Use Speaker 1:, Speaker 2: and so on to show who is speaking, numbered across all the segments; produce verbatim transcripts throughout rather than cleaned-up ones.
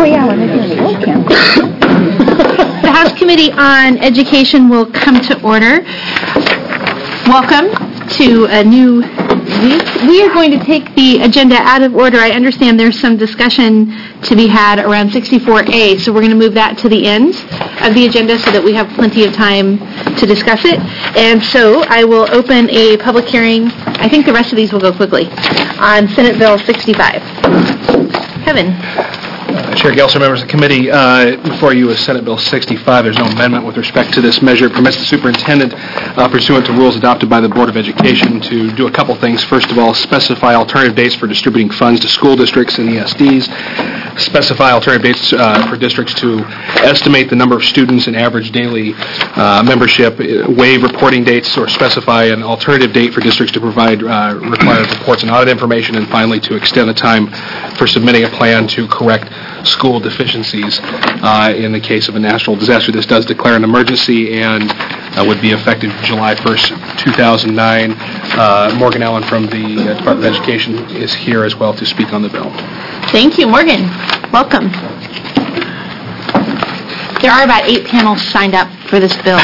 Speaker 1: Oh, yeah, when they're doing the camp.
Speaker 2: The House Committee on Education will come to order. Welcome to a new week. We are going to take the agenda out of order. I understand there's some discussion to be had around sixty-four A, so we're going to move that to the end of the agenda so that we have plenty of time to discuss it. And so I will open a public hearing. I think the rest of these will go quickly on Senate Bill sixty-five. Kevin.
Speaker 3: Uh, Chair Gelser, members of the committee, uh, before you is Senate Bill sixty-five. There's no amendment with respect to this measure. It permits the superintendent, uh, pursuant to rules adopted by the Board of Education, to do a couple things. First of all, specify alternative dates for distributing funds to school districts and E S Ds. Specify alternative dates uh, for districts to estimate the number of students and average daily uh, membership, waive reporting dates, or specify an alternative date for districts to provide uh, required reports and audit information, and finally to extend the time for submitting a plan to correct school deficiencies uh, in the case of a national disaster. This does declare an emergency and uh, would be effective July first, two thousand nine. Uh, Morgan Allen from the uh, Department of Education is here as well to speak on the bill.
Speaker 2: Thank you, Morgan. Welcome. There are about eight panels signed up for this bill.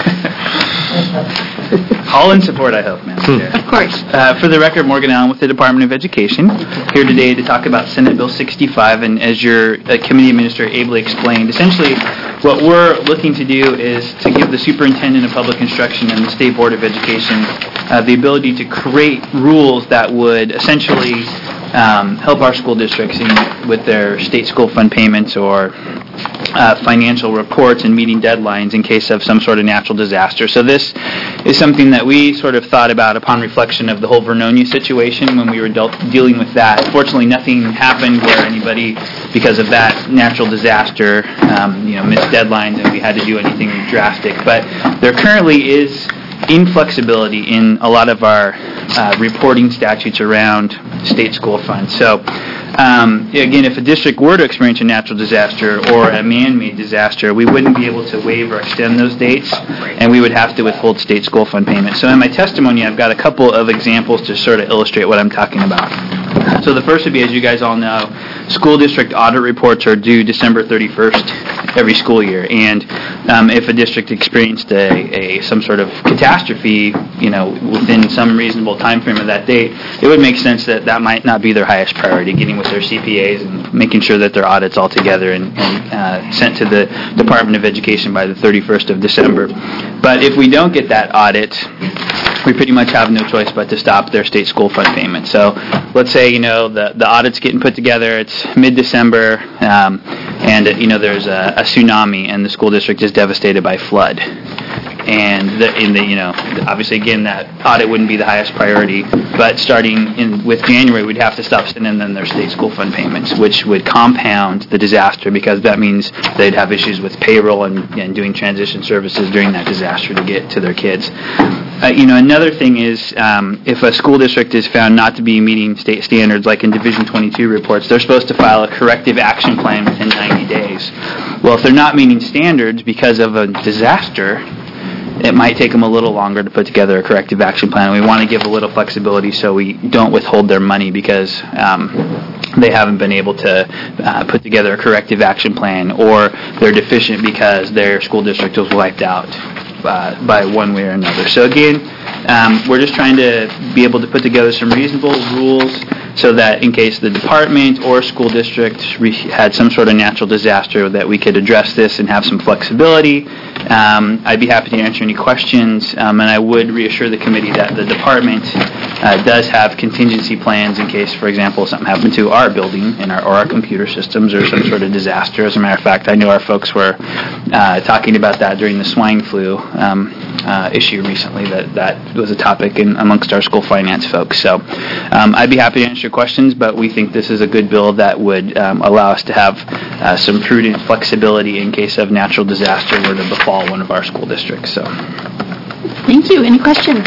Speaker 4: All in support, I hope, Madam Chair.
Speaker 2: Of course.
Speaker 4: Uh, for the record, Morgan Allen with the Department of Education, here today to talk about Senate Bill sixty-five, and as your uh, committee administrator ably explained, essentially what we're looking to do is to give the Superintendent of Public Instruction and the State Board of Education uh, the ability to create rules that would essentially um, help our school districts in, with their state school fund payments or Uh, financial reports and meeting deadlines in case of some sort of natural disaster. So this is something that we sort of thought about upon reflection of the whole Vernonia situation when we were de- dealing with that. Fortunately, nothing happened where anybody, because of that natural disaster, um, you know, missed deadlines and we had to do anything drastic. But there currently is inflexibility in a lot of our uh, reporting statutes around state school funds. So Um, again, if a district were to experience a natural disaster or a man-made disaster, we wouldn't be able to waive or extend those dates, and we would have to withhold state school fund payments. So in my testimony, I've got a couple of examples to sort of illustrate what I'm talking about. So the first would be, as you guys all know, school district audit reports are due December thirty-first every school year, and um, if a district experienced a, a some sort of catastrophe, you know, within some reasonable time frame of that date, it would make sense that that might not be their highest priority, getting with their C P As and making sure that their audit's all together and, and uh, sent to the Department of Education by the thirty-first of December. But if we don't get that audit, we pretty much have no choice but to stop their state school fund payment. So let's say, you know, the, the audit's getting put together, it's mid-December, um, and, you know, there's a, a tsunami and the school district is devastated by flood. And the, in the, you know, obviously, again, that audit wouldn't be the highest priority, but starting in with January, we'd have to stop sending them their state school fund payments, which would compound the disaster because that means they'd have issues with payroll and, and doing transition services during that disaster to get to their kids. Uh, you know, another thing is um, if a school district is found not to be meeting state standards, like in Division twenty-two reports, they're supposed to file a corrective action plan within ninety days. Well, if they're not meeting standards because of a disaster, it might take them a little longer to put together a corrective action plan. We want to give a little flexibility so we don't withhold their money because um, they haven't been able to uh, put together a corrective action plan, or they're deficient because their school district was wiped out uh, by one way or another. So again, um, we're just trying to be able to put together some reasonable rules so that in case the department or school district re- had some sort of natural disaster, that we could address this and have some flexibility. Um, I'd be happy to answer any questions, um, and I would reassure the committee that the department uh, does have contingency plans in case, for example, something happened to our building and our, or our computer systems or some sort of disaster. As a matter of fact, I know our folks were uh, talking about that during the swine flu um, uh, issue recently, that that was a topic in, amongst our school finance folks. So um, I'd be happy to answer your questions, but we think this is a good bill that would um, allow us to have uh, some prudent flexibility in case of natural disaster were to befall one of our school districts. So,
Speaker 2: thank you. Any questions?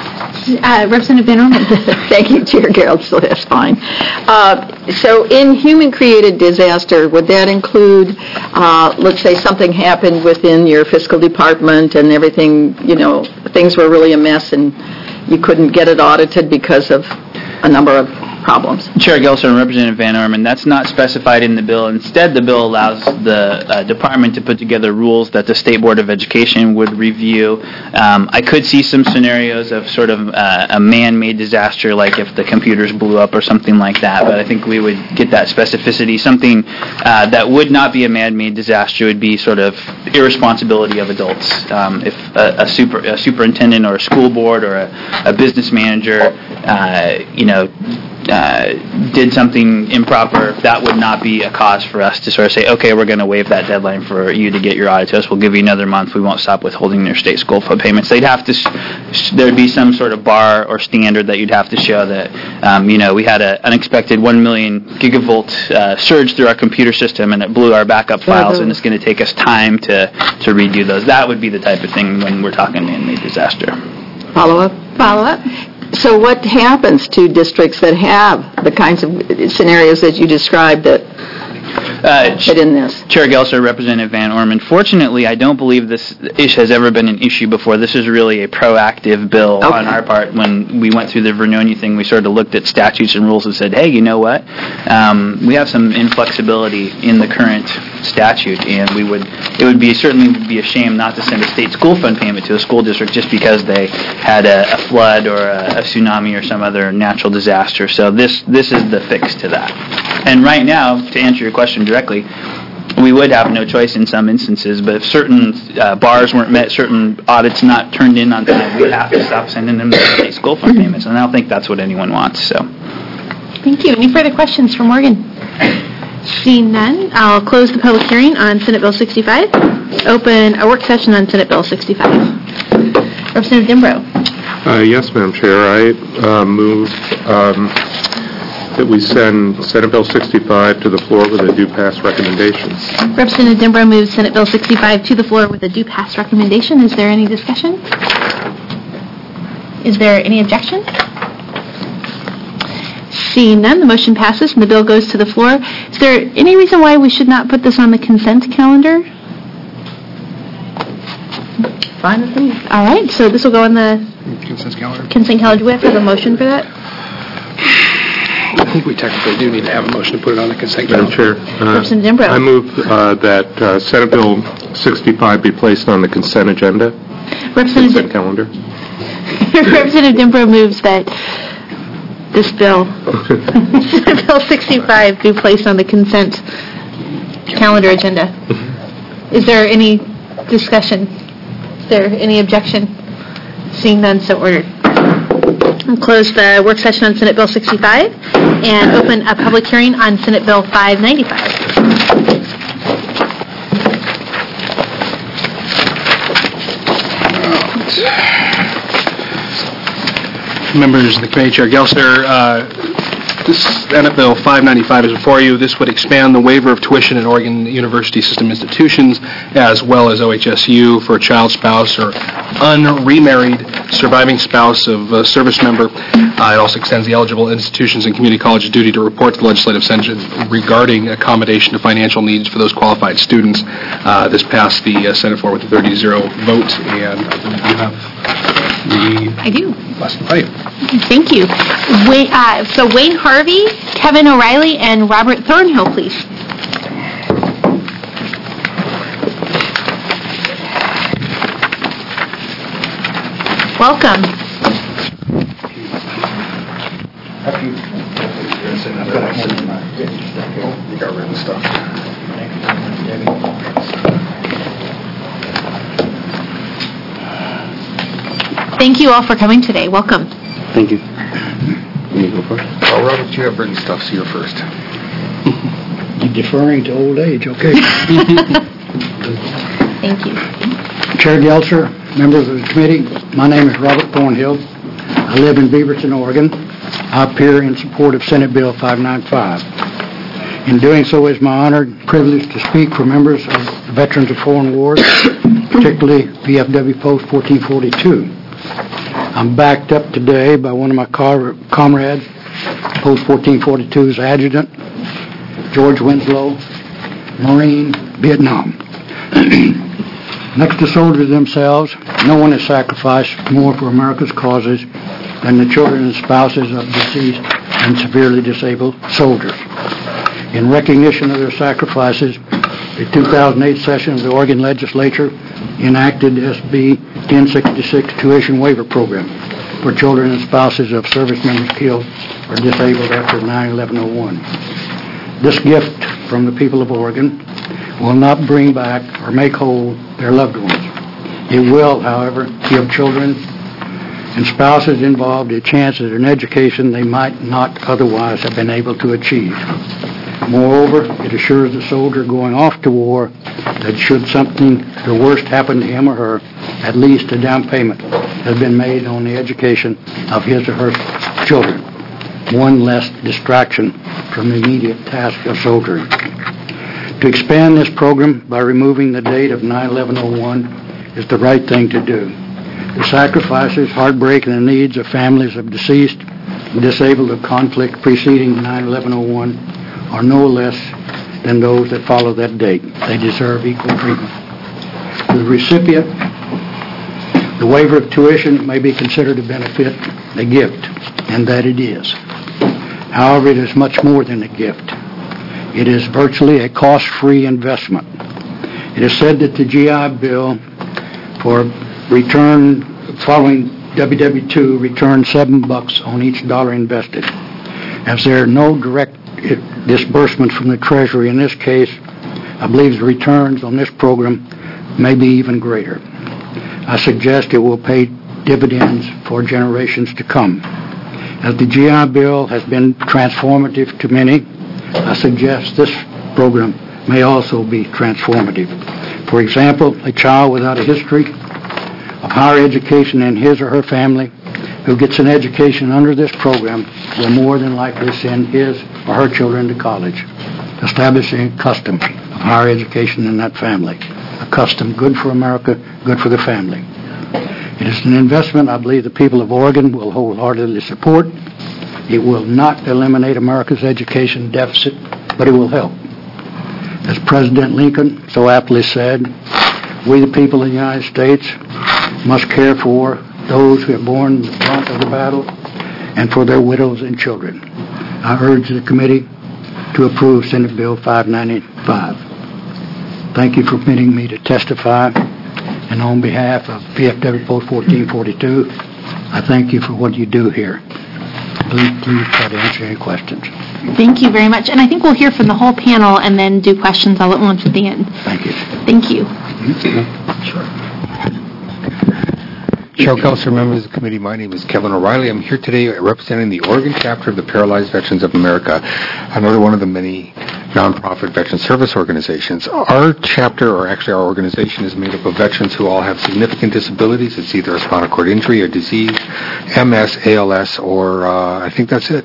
Speaker 2: Uh, Representative Van Orman.
Speaker 1: Thank you, Chair Gerald, so that's fine. Uh, so in human-created disaster, would that include, uh, let's say something happened within your fiscal department and everything, you know, things were really a mess and you couldn't get it audited because of a number of problems.
Speaker 4: Chair Gelser and Representative Van Orman, that's not specified in the bill. Instead, the bill allows the uh, department to put together rules that the State Board of Education would review. Um, I could see some scenarios of sort of uh, a man-made disaster, like if the computers blew up or something like that, but I think we would get that specificity. Something uh, that would not be a man-made disaster would be sort of irresponsibility of adults. Um, if a, a, super, a superintendent or a school board or a, a business manager, uh, you know, Uh, did something improper, that would not be a cause for us to sort of say, okay, we're going to waive that deadline for you to get your audit to us. We'll give you another month. We won't stop withholding their state school fund payments. They'd have to, sh- there'd be some sort of bar or standard that you'd have to show that, um, you know, we had an unexpected one million gigavolt uh, surge through our computer system and it blew our backup files, and it's going to take us time to, to redo those. That would be the type of thing when we're talking man-made disaster.
Speaker 1: Follow up?
Speaker 2: Follow up?
Speaker 1: So what happens to districts that have the kinds of scenarios that you described that
Speaker 4: Uh,
Speaker 1: fit in this?
Speaker 4: Chair Gelser, Representative Van Orman. Fortunately, I don't believe this issue has ever been an issue before. This is really a proactive bill
Speaker 1: Okay.
Speaker 4: on our part. When we went through the Vernoni thing, we sort of looked at statutes and rules and said, hey, you know what? Um, we have some inflexibility in the current statute, and we would it would be certainly would be a shame not to send a state school fund payment to a school district just because they had a, a flood or a, a tsunami or some other natural disaster. So this this is the fix to that. And right now, to answer your question directly, we would have no choice in some instances, but if certain uh, bars weren't met, certain audits not turned in on time, we'd have to stop sending them the state school fund payments, and I don't think that's what anyone wants. So,
Speaker 2: Thank you. Any further questions for Morgan? Seeing none, I'll close the public hearing on Senate Bill sixty-five. Open a work session on Senate Bill sixty-five. Representative Dimbrow.
Speaker 5: Uh, yes, Madam Chair. I uh, move um, that we send Senate Bill sixty-five to the floor with a due pass recommendation.
Speaker 2: Representative Dimbrow moves Senate Bill sixty-five to the floor with a due pass recommendation. Is there any discussion? Is there any objection? Seeing none, the motion passes and the bill goes to the floor. Is there any reason why we should not put this on the consent calendar?
Speaker 1: Fine with me.
Speaker 2: All right, so this will go on the
Speaker 3: Consent calendar.
Speaker 2: consent calendar. Do we have to have a motion for that?
Speaker 3: I think we technically do need to have a motion to put it on the consent
Speaker 5: Madam
Speaker 3: calendar.
Speaker 5: Chair, uh,
Speaker 2: Representative Dimbrow.
Speaker 5: I move uh, that uh, Senate Bill sixty-five be placed on the consent agenda, consent
Speaker 2: Representative,
Speaker 5: calendar.
Speaker 2: Representative Dimbrow moves that this bill, Senate Bill sixty-five, be placed on the consent calendar agenda. Is there any discussion? Is there any objection? Seeing none, so ordered. I'll close the work session on Senate Bill sixty-five and open a public hearing on Senate Bill five ninety-five.
Speaker 3: Members of the committee, Chair Gelser, uh, this Senate Bill five ninety-five is before you. This would expand the waiver of tuition at Oregon University System institutions as well as O H S U for a child, spouse, or unremarried surviving spouse of a service member. Uh, it also extends the eligible institutions and community colleges' duty to report to the legislative session regarding accommodation to financial needs for those qualified students. Uh, this passed the uh, Senate floor with a thirty to zero vote, and I believe you have the
Speaker 2: I do.
Speaker 3: last fight.
Speaker 2: Thank you. Wayne, uh, so Wayne Harvey, Kevin O'Reilly, and Robert Thornhill, please. Welcome. Thank you all for coming today. Welcome.
Speaker 5: Thank you. You go first.
Speaker 6: Well, Robert, you have written stuff, so you're first.
Speaker 7: You're deferring to old age, okay.
Speaker 2: Thank you.
Speaker 7: Chair Gelser, members of the committee, my name is Robert Thornhill. I live in Beaverton, Oregon. I appear in support of Senate Bill five ninety-five. In doing so, it's my honor and privilege to speak for members of the Veterans of Foreign Wars, particularly V F W Post fourteen forty-two. I'm backed up today by one of my car- comrades, Post fourteen forty-two's adjutant, George Winslow, Marine, Vietnam. Next to soldiers themselves, no one has sacrificed more for America's causes than the children and spouses of deceased and severely disabled soldiers. In recognition of their sacrifices, the two thousand eight session of the Oregon Legislature enacted S B ten sixty-six Tuition Waiver Program for children and spouses of service members killed or disabled after nine eleven oh one. This gift from the people of Oregon will not bring back or make whole their loved ones. It will, however, give children and spouses involved a chance at an education they might not otherwise have been able to achieve. Moreover, it assures the soldier going off to war that should something the worst happen to him or her, at least a down payment has been made on the education of his or her children. One less distraction from the immediate task of soldiering. To expand this program by removing the date of nine eleven oh one is the right thing to do. The sacrifices, heartbreak, and the needs of families of deceased and disabled of conflict preceding nine eleven oh one are no less than those that follow that date. They deserve equal treatment. The recipient, the waiver of tuition may be considered a benefit, a gift, and that it is. However, it is much more than a gift. It is virtually a cost-free investment. It is said that the G I Bill for return following W W two returned seven bucks on each dollar invested. As there are no direct disbursement from the Treasury in this case, I believe the returns on this program may be even greater. I suggest it will pay dividends for generations to come. As the G I Bill has been transformative to many, I suggest this program may also be transformative. For example, a child without a history of higher education in his or her family who gets an education under this program will more than likely send his or her children to college, establishing a custom of higher education in that family. A custom good for America, good for the family. It is an investment I believe the people of Oregon will wholeheartedly support. It will not eliminate America's education deficit, but it will help. As President Lincoln so aptly said, we the people of the United States must care for those who have borne the brunt of the battle and for their widows and children. I urge the committee to approve Senate Bill five ninety-five. Thank you for permitting me to testify, and on behalf of P F W Post fourteen forty-two, I thank you for what you do here. Please, please try to answer any questions.
Speaker 2: Thank you very much. And I think we'll hear from the whole panel and then do questions all at once at the end.
Speaker 7: Thank you.
Speaker 2: Thank you.
Speaker 7: Sure.
Speaker 6: Chair, Councilor, members of the committee, my name is Kevin O'Reilly. I'm here today representing the Oregon chapter of the Paralyzed Veterans of America, another one of the many nonprofit veteran service organizations. Our chapter, or actually our organization, is made up of veterans who all have significant disabilities. It's either a spinal cord injury, a disease, M S, A L S, or uh, I think that's it.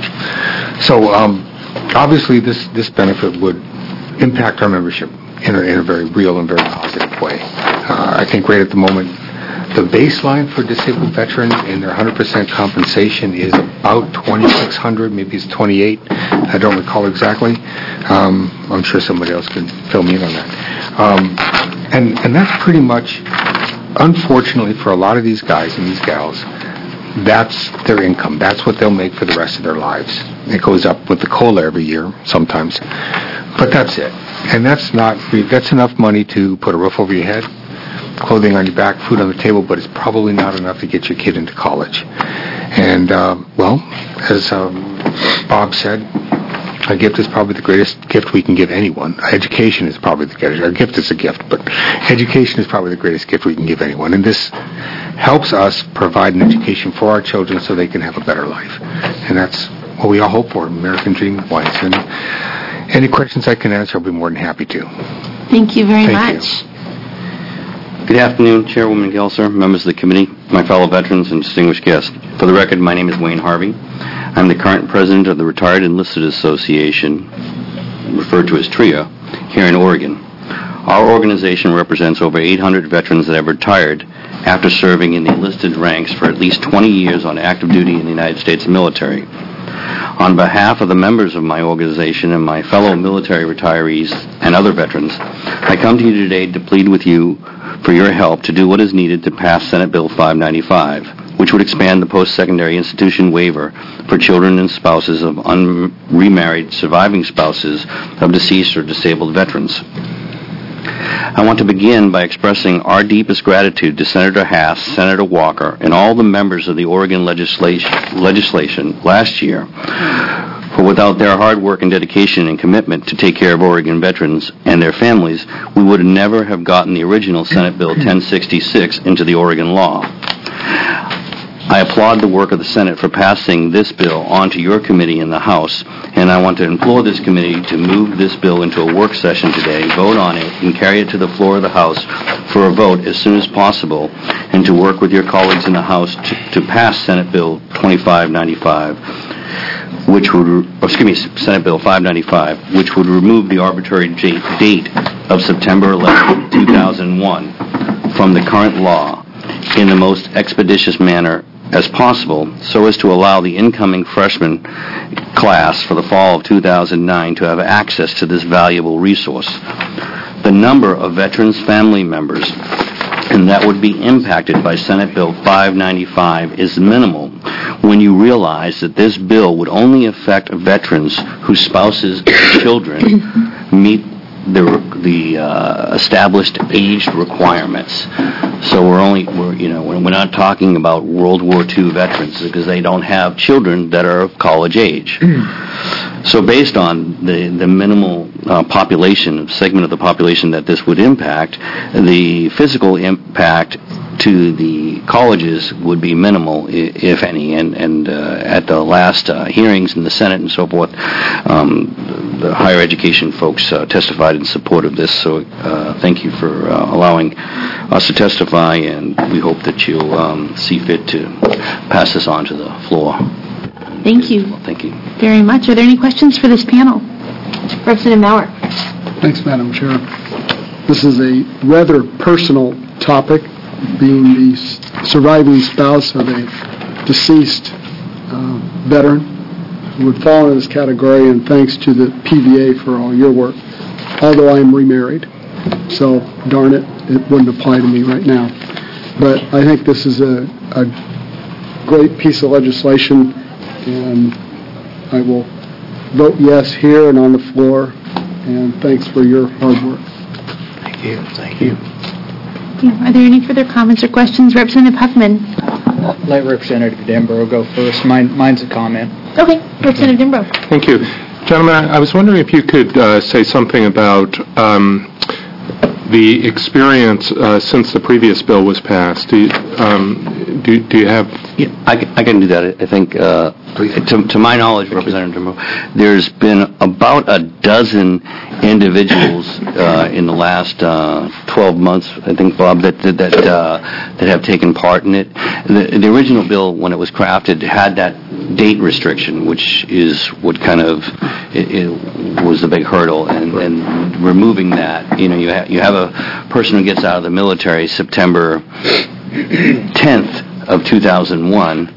Speaker 6: So um, obviously this, this benefit would impact our membership in a, in a very real and very positive way. Uh, I think right at the moment, the baseline for disabled veterans in their one hundred percent compensation is about twenty-six hundred dollars, maybe it's twenty-eight. I don't recall exactly. Um, I'm sure somebody else can fill me in on that. Um, and, and that's pretty much, unfortunately for a lot of these guys and these gals, that's their income. That's what they'll make for the rest of their lives. It goes up with the COLA every year sometimes. But that's it. And that's not, that's enough money to put a roof over your head, clothing on your back, food on the table, but it's probably not enough to get your kid into college. And, uh, well, as um, Bob said, a gift is probably the greatest gift we can give anyone. Education is probably the greatest. A gift is a gift, but education is probably the greatest gift we can give anyone. And this helps us provide an education for our children so they can have a better life. And that's what we all hope for, American dream wise. And any questions I can answer, I'll be more than happy to.
Speaker 2: Thank you very
Speaker 6: Thank
Speaker 2: much.
Speaker 6: you.
Speaker 8: Good afternoon, Chairwoman Gelser, members of the committee, my fellow veterans, and distinguished guests. For the record, my name is Wayne Harvey. I'm the current president of the Retired Enlisted Association, referred to as TRIA, here in Oregon. Our organization represents over eight hundred veterans that have retired after serving in the enlisted ranks for at least twenty years on active duty in the United States military. On behalf of the members of my organization and my fellow military retirees and other veterans, I come to you today to plead with you for your help to do what is needed to pass Senate Bill five ninety-five, which would expand the post-secondary institution waiver for children and spouses of unremarried surviving spouses of deceased or disabled veterans. I want to begin by expressing our deepest gratitude to Senator Hass, Senator Walker, and all the members of the Oregon legislation, legislation last year, for without their hard work and dedication and commitment to take care of Oregon veterans and their families, we would never have gotten the original Senate Bill ten sixty-six into the Oregon law. I applaud the work of the Senate for passing this bill onto your committee in the House, and I want to implore this committee to move this bill into a work session today, vote on it, and carry it to the floor of the House for a vote as soon as possible, and to work with your colleagues in the House to, to pass Senate Bill twenty-five ninety-five, which would, or excuse me, Senate Bill five ninety-five, which would remove the arbitrary date of September eleventh, two thousand one from the current law in the most expeditious manner as possible, so as to allow the incoming freshman class for the fall of two thousand nine to have access to this valuable resource. The number of veterans' family members and that would be impacted by Senate Bill five ninety-five is minimal when you realize that this bill would only affect veterans whose spouses and children meet the the uh, established age requirements. So we're only we're you know we're not talking about World War Two veterans because they don't have children that are of college age. So based on the the minimal uh, population segment of the population that this would impact, the physical impact to the colleges would be minimal, if any. And and uh, at the last uh, hearings in the Senate and so forth, um, the higher education folks uh, testified in support of this. So uh, thank you for uh, allowing us to testify, and we hope that you'll um, see fit to pass this on to the floor.
Speaker 2: Thank you.
Speaker 8: Thank you
Speaker 2: very much. Are there any questions for this panel? Representative Maurer.
Speaker 9: Thanks, Madam Chair. This is a rather personal topic, being the surviving spouse of a deceased uh, veteran who would fall in this category, and thanks to the P V A for all your work, although I am remarried. So, darn it, it wouldn't apply to me right now. But I think this is a, a great piece of legislation, and I will vote yes here and on the floor, and thanks for your hard work.
Speaker 7: Thank you. Thank you.
Speaker 2: Yeah. Are there any further comments or questions? Representative Huffman.
Speaker 10: Let Representative Denbrough go first. Mine, mine's a comment.
Speaker 2: Okay. Representative Denbrough.
Speaker 5: Thank you. Gentlemen, I was wondering if you could uh, say something about um, the experience uh, since the previous bill was passed. Do you, um, do, do you have...
Speaker 8: Yeah, I, can, I can do that. I think, uh, to, to my knowledge, Representative Denbrough, there's been about a dozen individuals uh, in the last uh, twelve months, I think, Bob, that that that, uh, that have taken part in it. The, the original bill, when it was crafted, had that date restriction, which is what kind of it, it was the big hurdle, and, and removing that, you know, you, ha- you have a person who gets out of the military September tenth of two thousand one,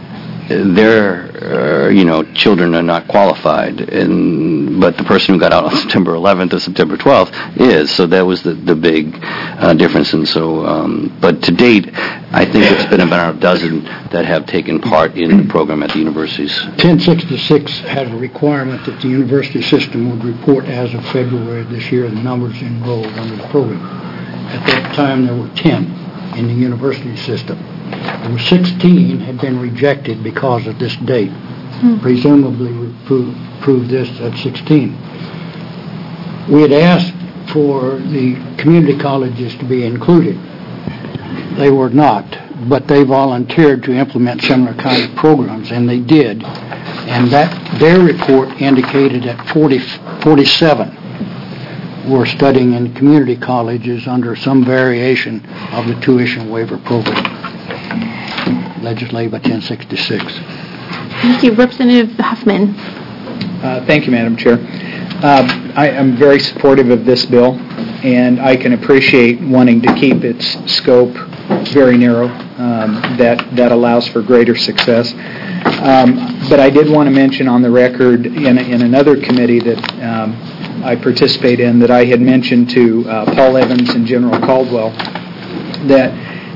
Speaker 8: their, uh, you know, children are not qualified, and but the person who got out on September eleventh or September twelfth is. So that was the the big uh, difference. And so, um, but to date, I think it's been about a dozen that have taken part in the program at the universities.
Speaker 7: ten sixty-six had a requirement that the university system would report as of February of this year the numbers enrolled under the program. At that time, there were ten in the university system. There were sixteen had been rejected because of this date. Hmm. Presumably, we proved, proved this at sixteen. We had asked for the community colleges to be included. They were not, but they volunteered to implement similar kind of programs, and they did. And that their report indicated that forty, forty-seven were studying in community colleges under some variation of the tuition waiver program, legislated by ten sixty-six.
Speaker 2: Thank you. Representative Huffman.
Speaker 10: Uh, thank you, Madam Chair. Uh, I am very supportive of this bill, and I can appreciate wanting to keep its scope very narrow. Um, that, that allows for greater success. Um, but I did want to mention on the record in, in another committee that um, I participate in that I had mentioned to uh, Paul Evans and General Caldwell that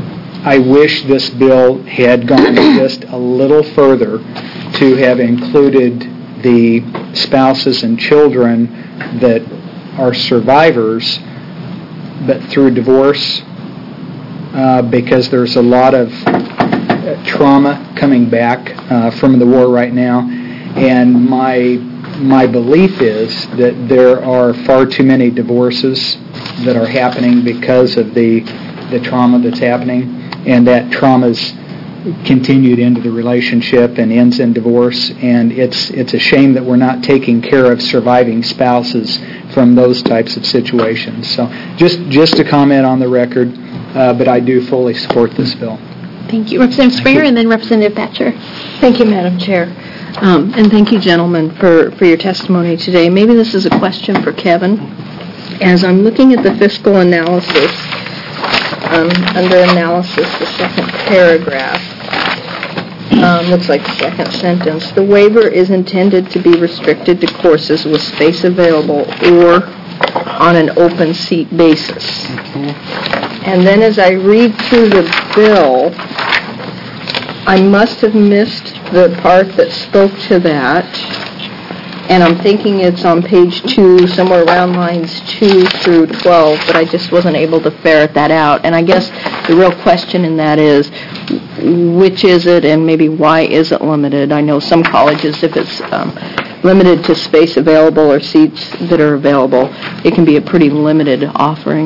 Speaker 10: I wish this bill had gone just a little further to have included the spouses and children that are survivors, but through divorce, uh, because there's a lot of trauma coming back uh, from the war right now, and my my belief is that there are far too many divorces that are happening because of the the trauma that's happening, and that trauma's continued into the relationship and ends in divorce, and it's it's a shame that we're not taking care of surviving spouses from those types of situations. So just just to comment on the record, uh, but I do fully support this bill.
Speaker 2: Thank you. Representative Springer and then Representative Thatcher.
Speaker 1: Thank you, Madam Chair. Um, and thank you, gentlemen, for, for your testimony today. Maybe this is a question for Kevin. As I'm looking at the fiscal analysis, um, under analysis, the second paragraph, um, looks like the second sentence, the waiver is intended to be restricted to courses with space available or on an open seat basis. Mm-hmm. And then as I read through the bill, I must have missed the part that spoke to that, and I'm thinking it's on page two, somewhere around lines two through twelve, but I just wasn't able to ferret that out. And I guess the real question in that is, which is it, and maybe why is it limited? I know some colleges, if it's um, limited to space available or seats that are available, it can be a pretty limited offering.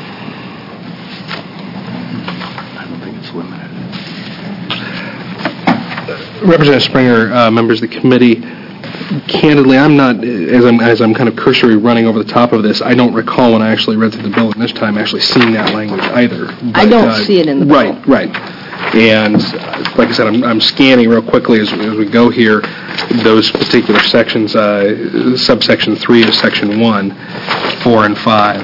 Speaker 3: Representative Springer, uh, members of the committee, candidly, I'm not, as I'm, as I'm kind of cursory running over the top of this, I don't recall when I actually read through the bill and this time actually seeing that language either. But,
Speaker 1: I don't
Speaker 3: uh,
Speaker 1: see it in the bill.
Speaker 3: Right, right. And uh, like I said, I'm, I'm scanning real quickly as, as we go here those particular sections, uh, subsection three of section one, four and five.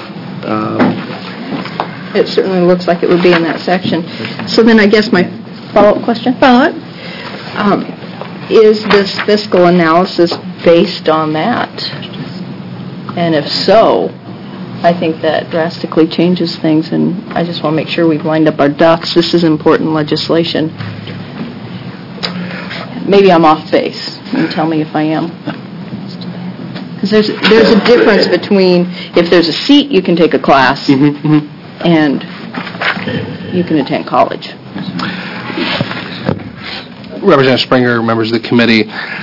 Speaker 3: Um,
Speaker 1: It certainly looks like it would be in that section. So then I guess my follow-up question?
Speaker 2: Follow-up?
Speaker 1: Um, is this fiscal analysis based on that? And if so, I think that drastically changes things, and I just want to make sure we've lined up our ducks. This is important legislation. Maybe I'm off base. You can tell me if I am. Because there's, there's a difference between if there's a seat, you can take a class,
Speaker 3: mm-hmm, mm-hmm.
Speaker 1: and you can attend college.
Speaker 3: Representative Springer, members of the committee,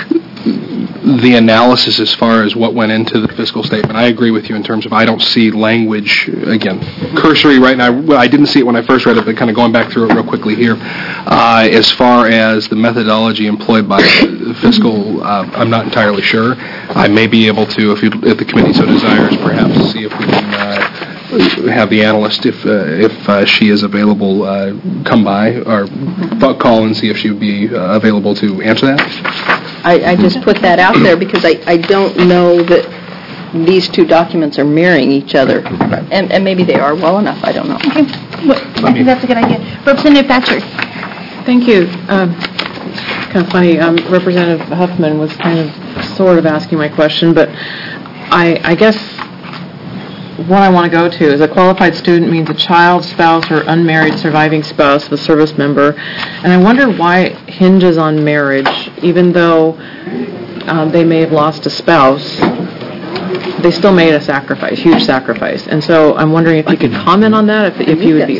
Speaker 3: the analysis as far as what went into the fiscal statement, I agree with you in terms of I don't see language, again, cursory right now. Well, I didn't see it when I first read it, but kind of going back through it real quickly here. Uh, as far as the methodology employed by the fiscal, uh, I'm not entirely sure. I may be able to, if, you, if the committee so desires, perhaps see if we can uh, have the analyst, if uh, if uh, she is available, uh, come by or call and see if she would be uh, available to answer that.
Speaker 1: I, I just put that out there because I, I don't know that these two documents are mirroring each other. And, and maybe they are well enough, I don't know.
Speaker 2: Okay. Well, I think that's a good idea. Representative Thatcher.
Speaker 11: Thank you. Um, kind of funny, um, Representative Huffman was kind of sort of asking my question, but I, I guess what I want to go to is a qualified student means a child, spouse, or unmarried surviving spouse of a service member. And I wonder why it hinges on marriage, even though um, they may have lost a spouse. They still made a sacrifice, huge sacrifice. And so I'm wondering if you could comment on that, if, if you would be,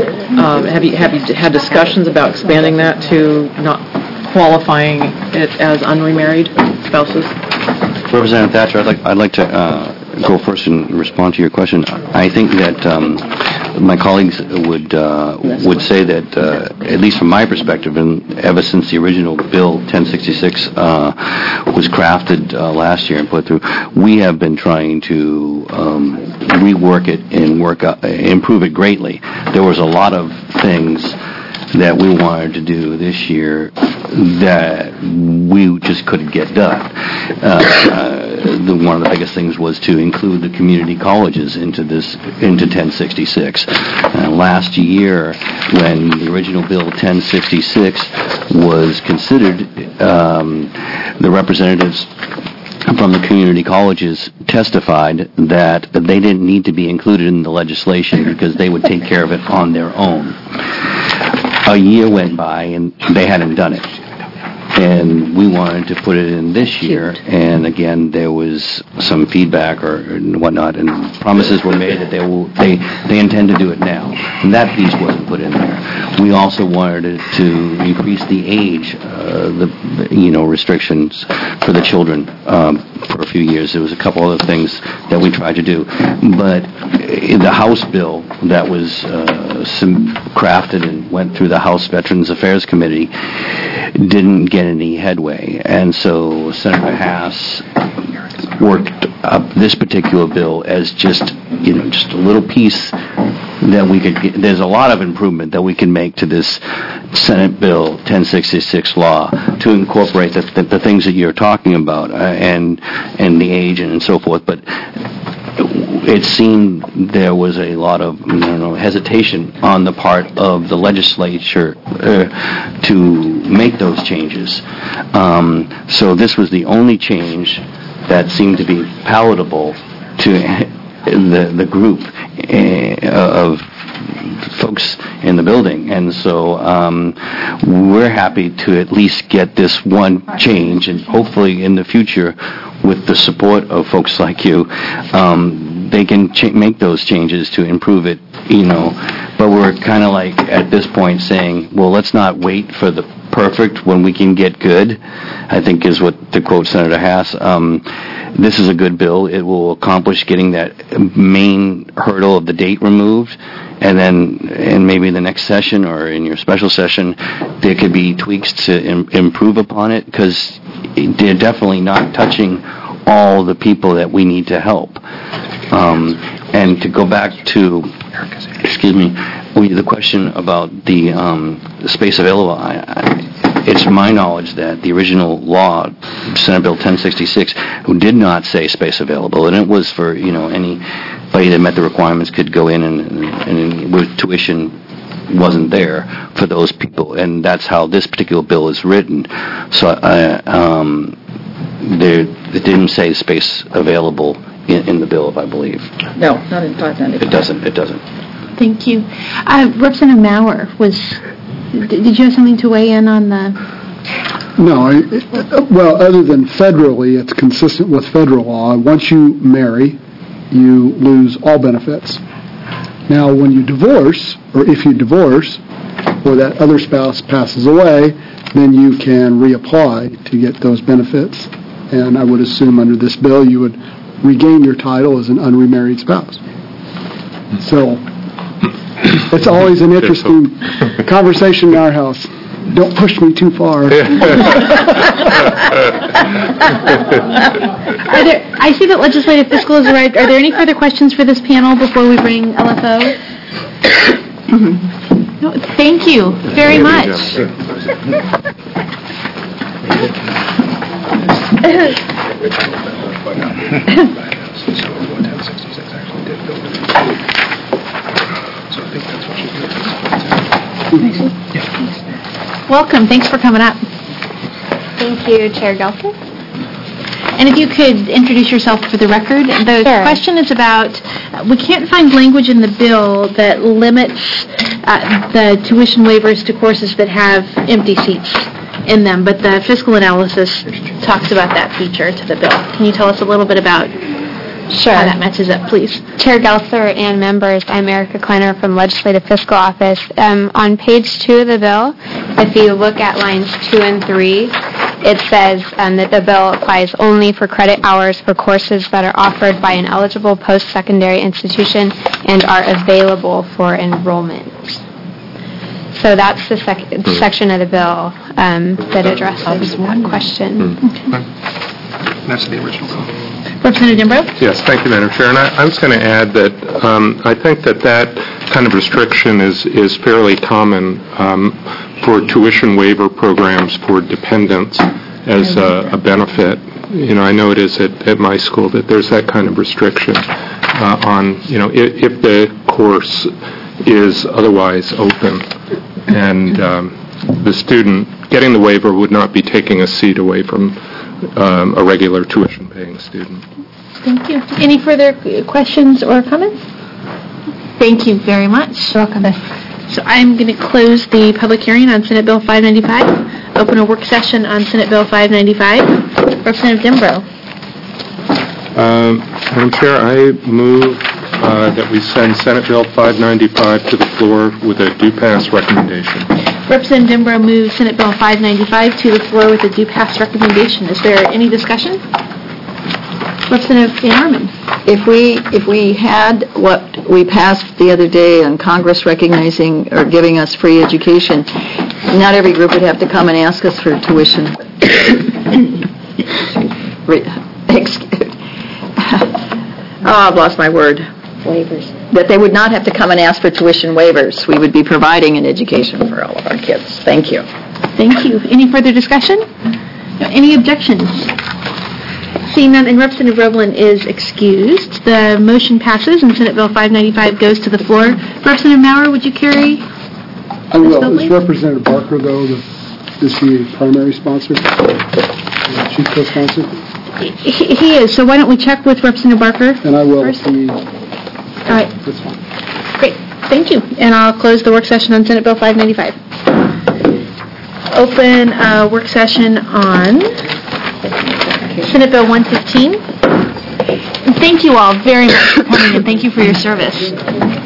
Speaker 11: um, have you have you had discussions about expanding that to not qualifying it as unremarried spouses?
Speaker 8: Representative Thatcher, I'd like I'd like to uh, go first and respond to your question. I think that um, my colleagues would uh, would say that, uh, at least from my perspective, and ever since the original Bill ten sixty-six uh, was crafted uh, last year and put through, we have been trying to um, rework it and work uh, improve it greatly. There was a lot of things that we wanted to do this year that we just couldn't get done. Uh, uh, the, one of the biggest things was to include the community colleges into this, into ten sixty-six. Uh, last year, when the original Bill ten sixty-six was considered, um, the representatives from the community colleges testified that they didn't need to be included in the legislation because they would take care of it on their own. A year went by and they hadn't done it. And we wanted to put it in this year, and again, there was some feedback or whatnot, and promises were made that they will, they, they intend to do it now. And that piece wasn't put in there. We also wanted to increase the age, uh, the, you know, restrictions for the children um, for a few years. There was a couple other things that we tried to do. But in the House bill that was uh, some crafted and went through the House Veterans Affairs Committee didn't get any headway, and so Senator Haas worked up this particular bill as just, you know, just a little piece that we could get. There's a lot of improvement that we can make to this Senate Bill ten sixty-six law to incorporate the, the, the things that you're talking about, uh, and and the age and, and so forth, but it seemed there was a lot of, I don't know, hesitation on the part of the legislature uh, to make those changes. Um, so this was the only change that seemed to be palatable to the the group uh, of folks in the building, and so um, we're happy to at least get this one change, and hopefully in the future, with the support of folks like you, um, they can ch- make those changes to improve it, you know. But we're kind of like at this point saying, well, let's not wait for the perfect when we can get good, I think is what the quote Senator Haas. Um, this is a good bill. It will accomplish getting that main hurdle of the date removed, and then in maybe the next session or in your special session, there could be tweaks to im- improve upon it, because they're definitely not touching all the people that we need to help. Um, and to go back to, excuse me, the question about the um, space available, I, I, it's my knowledge that the original law, Senate Bill ten sixty-six, who did not say space available, and it was for, you know, anybody that met the requirements could go in and, and, and with tuition wasn't there for those people, and that's how this particular bill is written. So uh, um, there, it didn't say space available in, in the bill, if I believe.
Speaker 1: No, not in five ninety-five.
Speaker 8: It doesn't. It doesn't.
Speaker 2: Thank you. Uh, Representative Maurer, was, d- did you have something to weigh in on the...
Speaker 9: No, I, it- well, other than federally, it's consistent with federal law. Once you marry, you lose all benefits. Now, when you divorce, or if you divorce, or that other spouse passes away, then you can reapply to get those benefits. And I would assume under this bill, you would regain your title as an unremarried spouse. So, it's always an interesting conversation in our house. Don't push me too far.
Speaker 2: Are there, I see that legislative fiscal has arrived. Are there any further questions for this panel before we bring L F O? No, thank you very much. Welcome. Thanks for coming up.
Speaker 12: Thank you, Chair Gelser.
Speaker 2: And if you could introduce yourself for the record. The
Speaker 12: Sure.
Speaker 2: question is about, uh, we can't find language in the bill that limits uh, the tuition waivers to courses that have empty seats in them, but the fiscal analysis talks about that feature to the bill. Can you tell us a little bit about
Speaker 12: Sure.
Speaker 2: how that matches up, please?
Speaker 12: Chair Gelser and members, I'm Erica Kleiner from Legislative Fiscal Office. Um, on page two of the bill, if you look at lines two and three, it says um, that the bill applies only for credit hours for courses that are offered by an eligible post-secondary institution and are available for enrollment. So that's the sec- section of the bill um, that addresses that question.
Speaker 3: That's the original bill.
Speaker 2: Representative Dimbrov?
Speaker 5: Yes, thank you, Madam Chair. And I, I was going to add that um, I think that that kind of restriction is, is fairly common um, for tuition waiver programs for dependents as a, a benefit. You know, I know it is at, at my school that there's that kind of restriction uh, on, you know, if, if the course is otherwise open and um, the student getting the waiver would not be taking a seat away from um, a regular tuition-paying student.
Speaker 2: Thank you. Any further questions or comments? Thank you very much. Welcome. So I'm going to close the public hearing on Senate Bill five ninety-five, open a work session on Senate Bill five ninety-five. Representative Dembro.
Speaker 5: Um, Madam Chair, I move uh, that we send Senate Bill five ninety-five to the floor with a due pass recommendation.
Speaker 2: Representative Dembro moves Senate Bill five ninety-five to the floor with a due pass recommendation. Is there any discussion? Representative Van Orman.
Speaker 13: If we, if we had what we passed the other day on Congress recognizing or giving us free education, not every group would have to come and ask us for tuition. Oh, I've lost my word. Waivers. That they would not have to come and ask for tuition waivers. We would be providing an education for all of our kids. Thank you.
Speaker 2: Thank you. Any further discussion? No, any objections? Seeing none, and Representative Roblin is excused. The motion passes, and Senate Bill five ninety-five goes to the floor. Representative Maurer, would you carry?
Speaker 9: I will. Is Representative Barker, though, the, is he a primary sponsor? Chief co-sponsor?
Speaker 2: He, he is. So why don't we check with Representative Barker?
Speaker 9: And I will.
Speaker 2: First.
Speaker 9: He,
Speaker 2: All right.
Speaker 9: That's fine.
Speaker 2: Great. Thank you. And I'll close the work session on Senate Bill five ninety-five. Open a work session on Senate Bill one fifteen. And thank you all very much for coming, and thank you for your service.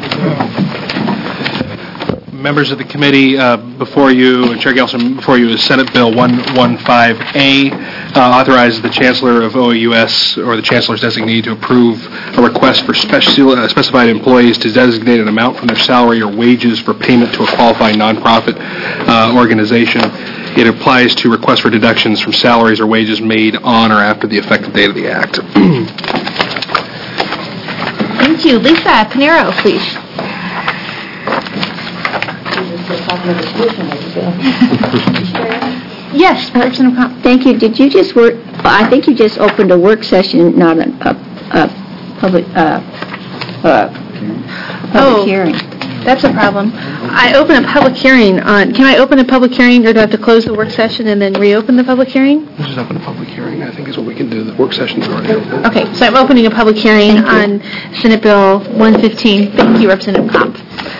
Speaker 3: Members of the committee, uh, before you, Chair Gelson, before you is Senate Bill one fifteen A, uh, authorizes the Chancellor of O A U S or the Chancellor's designee to approve a request for special, uh, specified employees to designate an amount from their salary or wages for payment to a qualified nonprofit uh, organization. It applies to requests for deductions from salaries or wages made on or after the effective date of the Act.
Speaker 2: Thank you. Lisa Pinero, please. Yes, Representative Crump.
Speaker 13: Thank you. Did you just work, I think you just opened a work session, not a, a, a public, uh, uh, public
Speaker 2: Oh.
Speaker 13: hearing.
Speaker 2: That's a problem. I open a public hearing on, can I open a public hearing, or do I have to close the work session and then reopen the public hearing?
Speaker 3: Let's just open a public hearing, I think is what we can do. The work session's already open.
Speaker 2: Okay, so I'm opening a public hearing on Senate Bill one fifteen. Thank you, Representative Crump.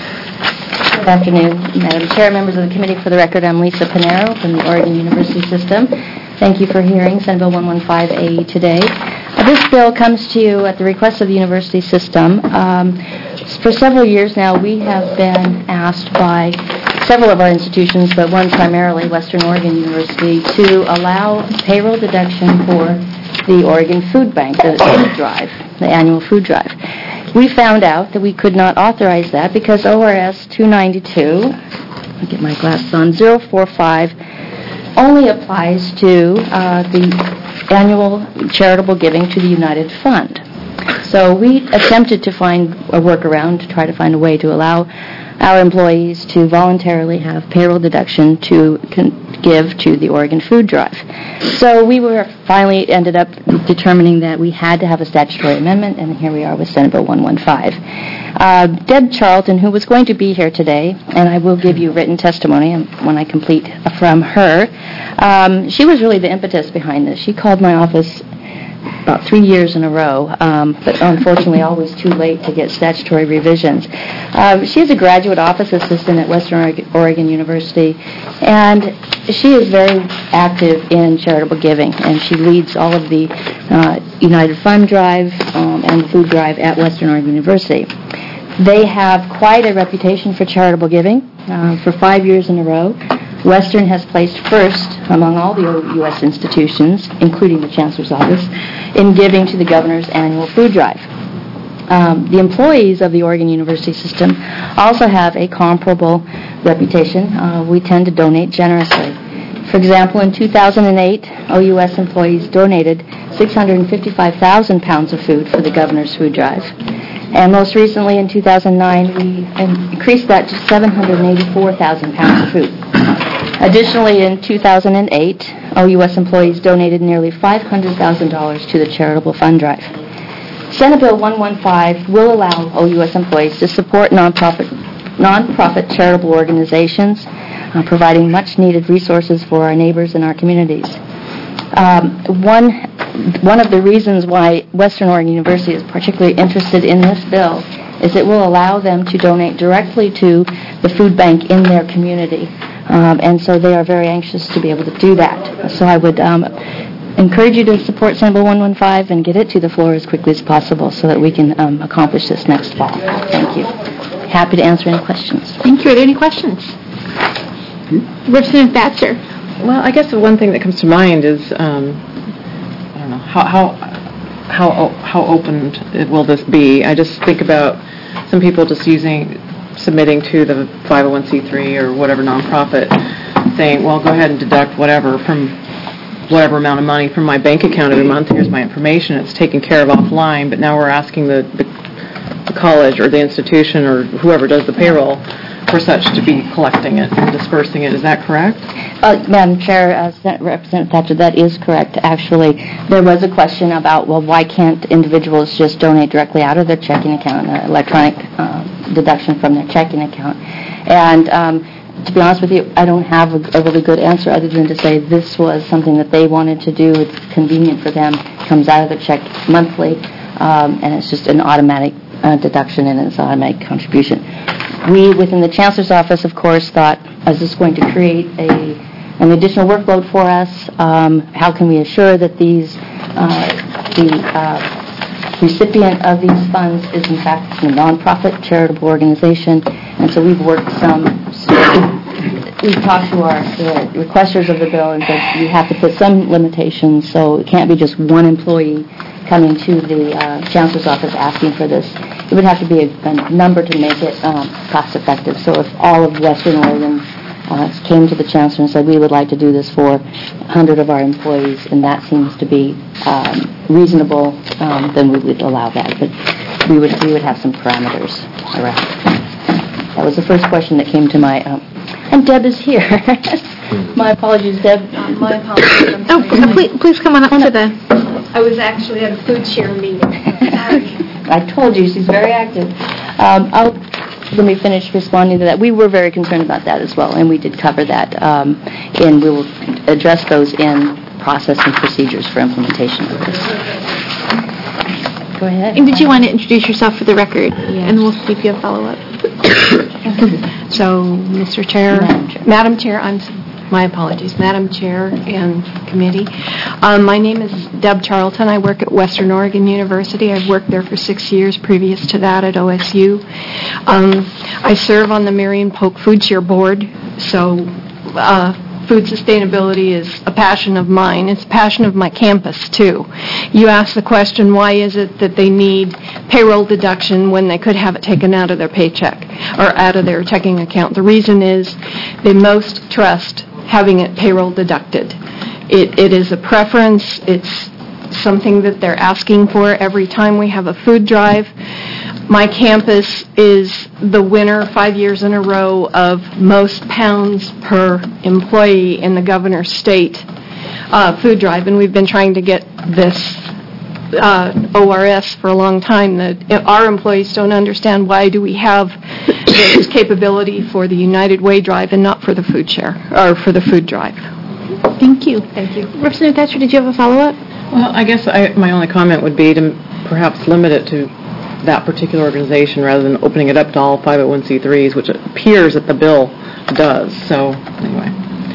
Speaker 14: Good afternoon, Madam Chair, members of the committee. For the record, I'm Lisa Pinero from the Oregon University System. Thank you for hearing Senate Bill one fifteen A today. Uh, this bill comes to you at the request of the university system. Um, for several years now, we have been asked by several of our institutions, but one primarily, Western Oregon University, to allow payroll deduction for the Oregon Food Bank, the food drive, the annual food drive. We found out that we could not authorize that because O R S two ninety-two, I'll get my glasses on, zero four five, only applies to uh, the annual charitable giving to the United Fund. So we attempted to find a workaround to try to find a way to allow our employees to voluntarily have payroll deduction to con- give to the Oregon Food Drive. So we were finally ended up determining that we had to have a statutory amendment, and here we are with Senate Bill one fifteen. Uh, Deb Charlton, who was going to be here today, and I will give you written testimony when I complete from her, um, she was really the impetus behind this. She called my office about three years in a row, um, but unfortunately always too late to get statutory revisions. Um, she is a graduate office assistant at Western Oregon University, and she is very active in charitable giving, and she leads all of the uh, United Fund Drive um, and the Food Drive at Western Oregon University. They have quite a reputation for charitable giving. Uh, for five years in a row, Western has placed first among all the U S institutions, including the Chancellor's Office, in giving to the Governor's annual food drive. Um, the employees of the Oregon University System also have a comparable reputation. Uh, we tend to donate generously. For example, in two thousand eight, O U S employees donated six hundred fifty-five thousand pounds of food for the Governor's food drive. And most recently, in two thousand nine, we increased that to seven hundred eighty-four thousand pounds of food. Additionally, in two thousand eight, O U S employees donated nearly five hundred thousand dollars to the charitable fund drive. Senate Bill one fifteen will allow O U S employees to support nonprofit, nonprofit charitable organizations, uh, providing much-needed resources for our neighbors and our communities. Um, one, one of the reasons why Western Oregon University is particularly interested in this bill is it will allow them to donate directly to the food bank in their community. Um, and so they are very anxious to be able to do that. So I would um, encourage you to support Senate Bill one fifteen and get it to the floor as quickly as possible so that we can um, accomplish this next fall. Thank you. Happy to answer any questions.
Speaker 2: Thank you. Are there any questions? Representative Batzer.
Speaker 11: Well, I guess the one thing that comes to mind is, um, I don't know, how how how o- how open will this be? I just think about some people just using, submitting to the five oh one c three or whatever nonprofit, saying, well, go ahead and deduct whatever from whatever amount of money from my bank account every month. Here's my information. It's taken care of offline, but now we're asking the, the, the college or the institution or whoever does the payroll for such to be collecting it and dispersing it. Is that correct?
Speaker 14: Uh, Madam Chair, uh, Sen- Representative Thatcher, that is correct. Actually, there was a question about, well, why can't individuals just donate directly out of their checking account, uh, electronic uh, deduction from their checking account? And um, to be honest with you, I don't have a, a really good answer other than to say this was something that they wanted to do. It's convenient for them. It comes out of the check monthly, um, and it's just an automatic uh, deduction and it's an automatic contribution. We, within the Chancellor's Office, of course, thought, is this going to create a an additional workload for us? Um, how can we assure that these uh, the uh, recipient of these funds is, in fact, a nonprofit charitable organization? And so we've worked some, we've talked to our the requesters of the bill and said we have to put some limitations, so it can't be just one employee coming to the uh, Chancellor's Office asking for this. It would have to be a, a number to make it um, cost-effective. So if all of Western Oregon uh, came to the Chancellor and said, we would like to do this for one hundred of our employees, and that seems to be um, reasonable, um, then we would allow that. But we would we would have some parameters around it. That was the first question that came to my... Um, and Deb is here. My apologies, Deb.
Speaker 15: Um, my apologies. I'm
Speaker 2: Oh,
Speaker 15: sorry.
Speaker 2: please, please come on up to the...
Speaker 15: I was actually at a food share meeting. Sorry.
Speaker 14: I told you, she's very active. Um, I'll, let me finish responding to that. We were very concerned about that as well, and we did cover that, um, and we will address those in process and procedures for implementation of this. Go ahead.
Speaker 2: And did you want to introduce yourself for the record?
Speaker 15: Yes.
Speaker 2: And we'll see if you have follow-up.
Speaker 15: So, Mister Chair,
Speaker 14: Madam Chair.
Speaker 15: Madam Chair, I'm, s- my apologies, Madam Chair and committee. Um, my name is Deb Charlton. I work at Western Oregon University. I've worked there for six years, previous to that at O S U. Um, I serve on the Marion Polk Food Share Board, so uh, food sustainability is a passion of mine. It's a passion of my campus, too. You asked the question, why is it that they need payroll deduction when they could have it taken out of their paycheck or out of their checking account? The reason is they most trust having it payroll deducted. It, it is a preference. It's something that they're asking for every time we have a food drive. My campus is the winner five years in a row of most pounds per employee in the governor's state uh, food drive, and we've been trying to get this uh, O R S for a long time. The, our employees don't understand why do we have this capability for the United Way drive and not for the food share, or for the food drive.
Speaker 2: Thank you.
Speaker 15: Thank you.
Speaker 2: Representative Thatcher, did you have a follow-up?
Speaker 11: Well, I guess I, my only comment would be to perhaps limit it to that particular organization rather than opening it up to all five oh one c threes, which it appears that the bill does. So, anyway.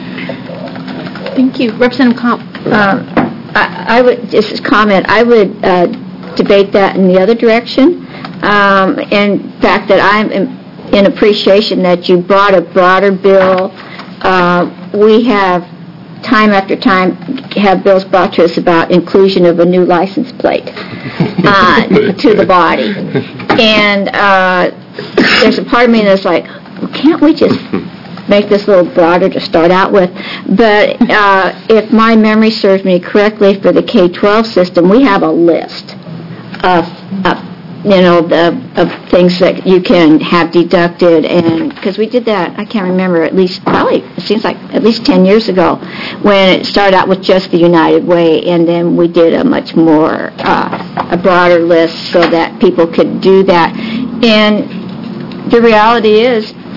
Speaker 2: Thank you. Representative Comp.
Speaker 16: Uh, I, I would just comment. I would uh, debate that in the other direction. Um, in fact, that I'm in, in appreciation that you brought a broader bill. Uh, we have time after time have bills brought to us about inclusion of a new license plate uh, to the body, and uh, there's a part of me that's like, well, can't we just make this a little broader to start out with? But uh, if my memory serves me correctly, for the K twelve system, we have a list of, of you know, the, of things that you can have deducted, and because we did that, I can't remember, at least, probably, it seems like at least ten years ago, when it started out with just the United Way, and then we did a much more, uh, a broader list so that people could do that. And the reality is,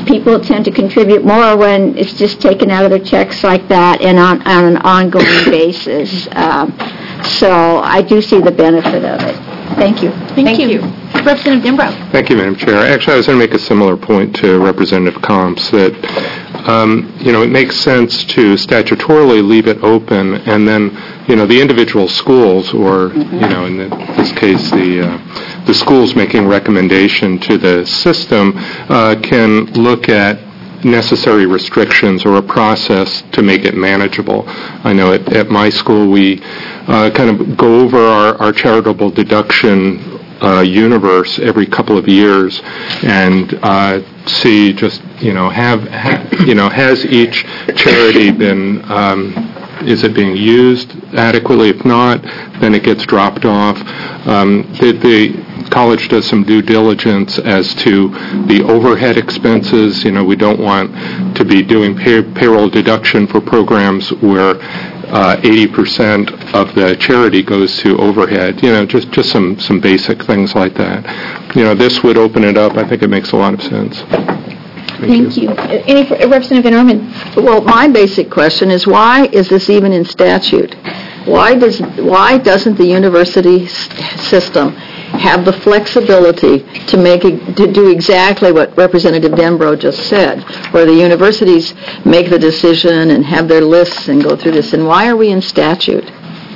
Speaker 16: people tend to contribute more when it's just taken out of their checks like that and on, on an ongoing basis. Um, so I do see the benefit of it. Thank you.
Speaker 2: Thank you. Representative Dembrow.
Speaker 5: Thank you, Madam Chair. Actually, I was going to make a similar point to Representative Comps that, um, you know, it makes sense to statutorily leave it open, and then, you know, the individual schools, or, you know, in this case, the uh, the schools making recommendation to the system uh, can look at necessary restrictions or a process to make it manageable. I know at, at my school we uh, kind of go over our, our charitable deduction uh, universe every couple of years and uh, see just, you know, have, ha, you know, has each charity been, um, is it being used adequately? If not, then it gets dropped off. Um, the, the college does some due diligence as to the overhead expenses. You know, we don't want to be doing pay, payroll deduction for programs where uh, eighty percent of the charity goes to overhead. You know, just, just some, some basic things like that. You know, this would open it up. I think it makes a lot of sense.
Speaker 2: Thank, Thank you. you. Any Representative Van Orman?
Speaker 13: Well, my basic question is, why is this even in statute? Why does why doesn't the university s- system have the flexibility to make it, to do exactly what Representative Dembrow just said, where the universities make the decision and have their lists and go through this? And why are we in statute?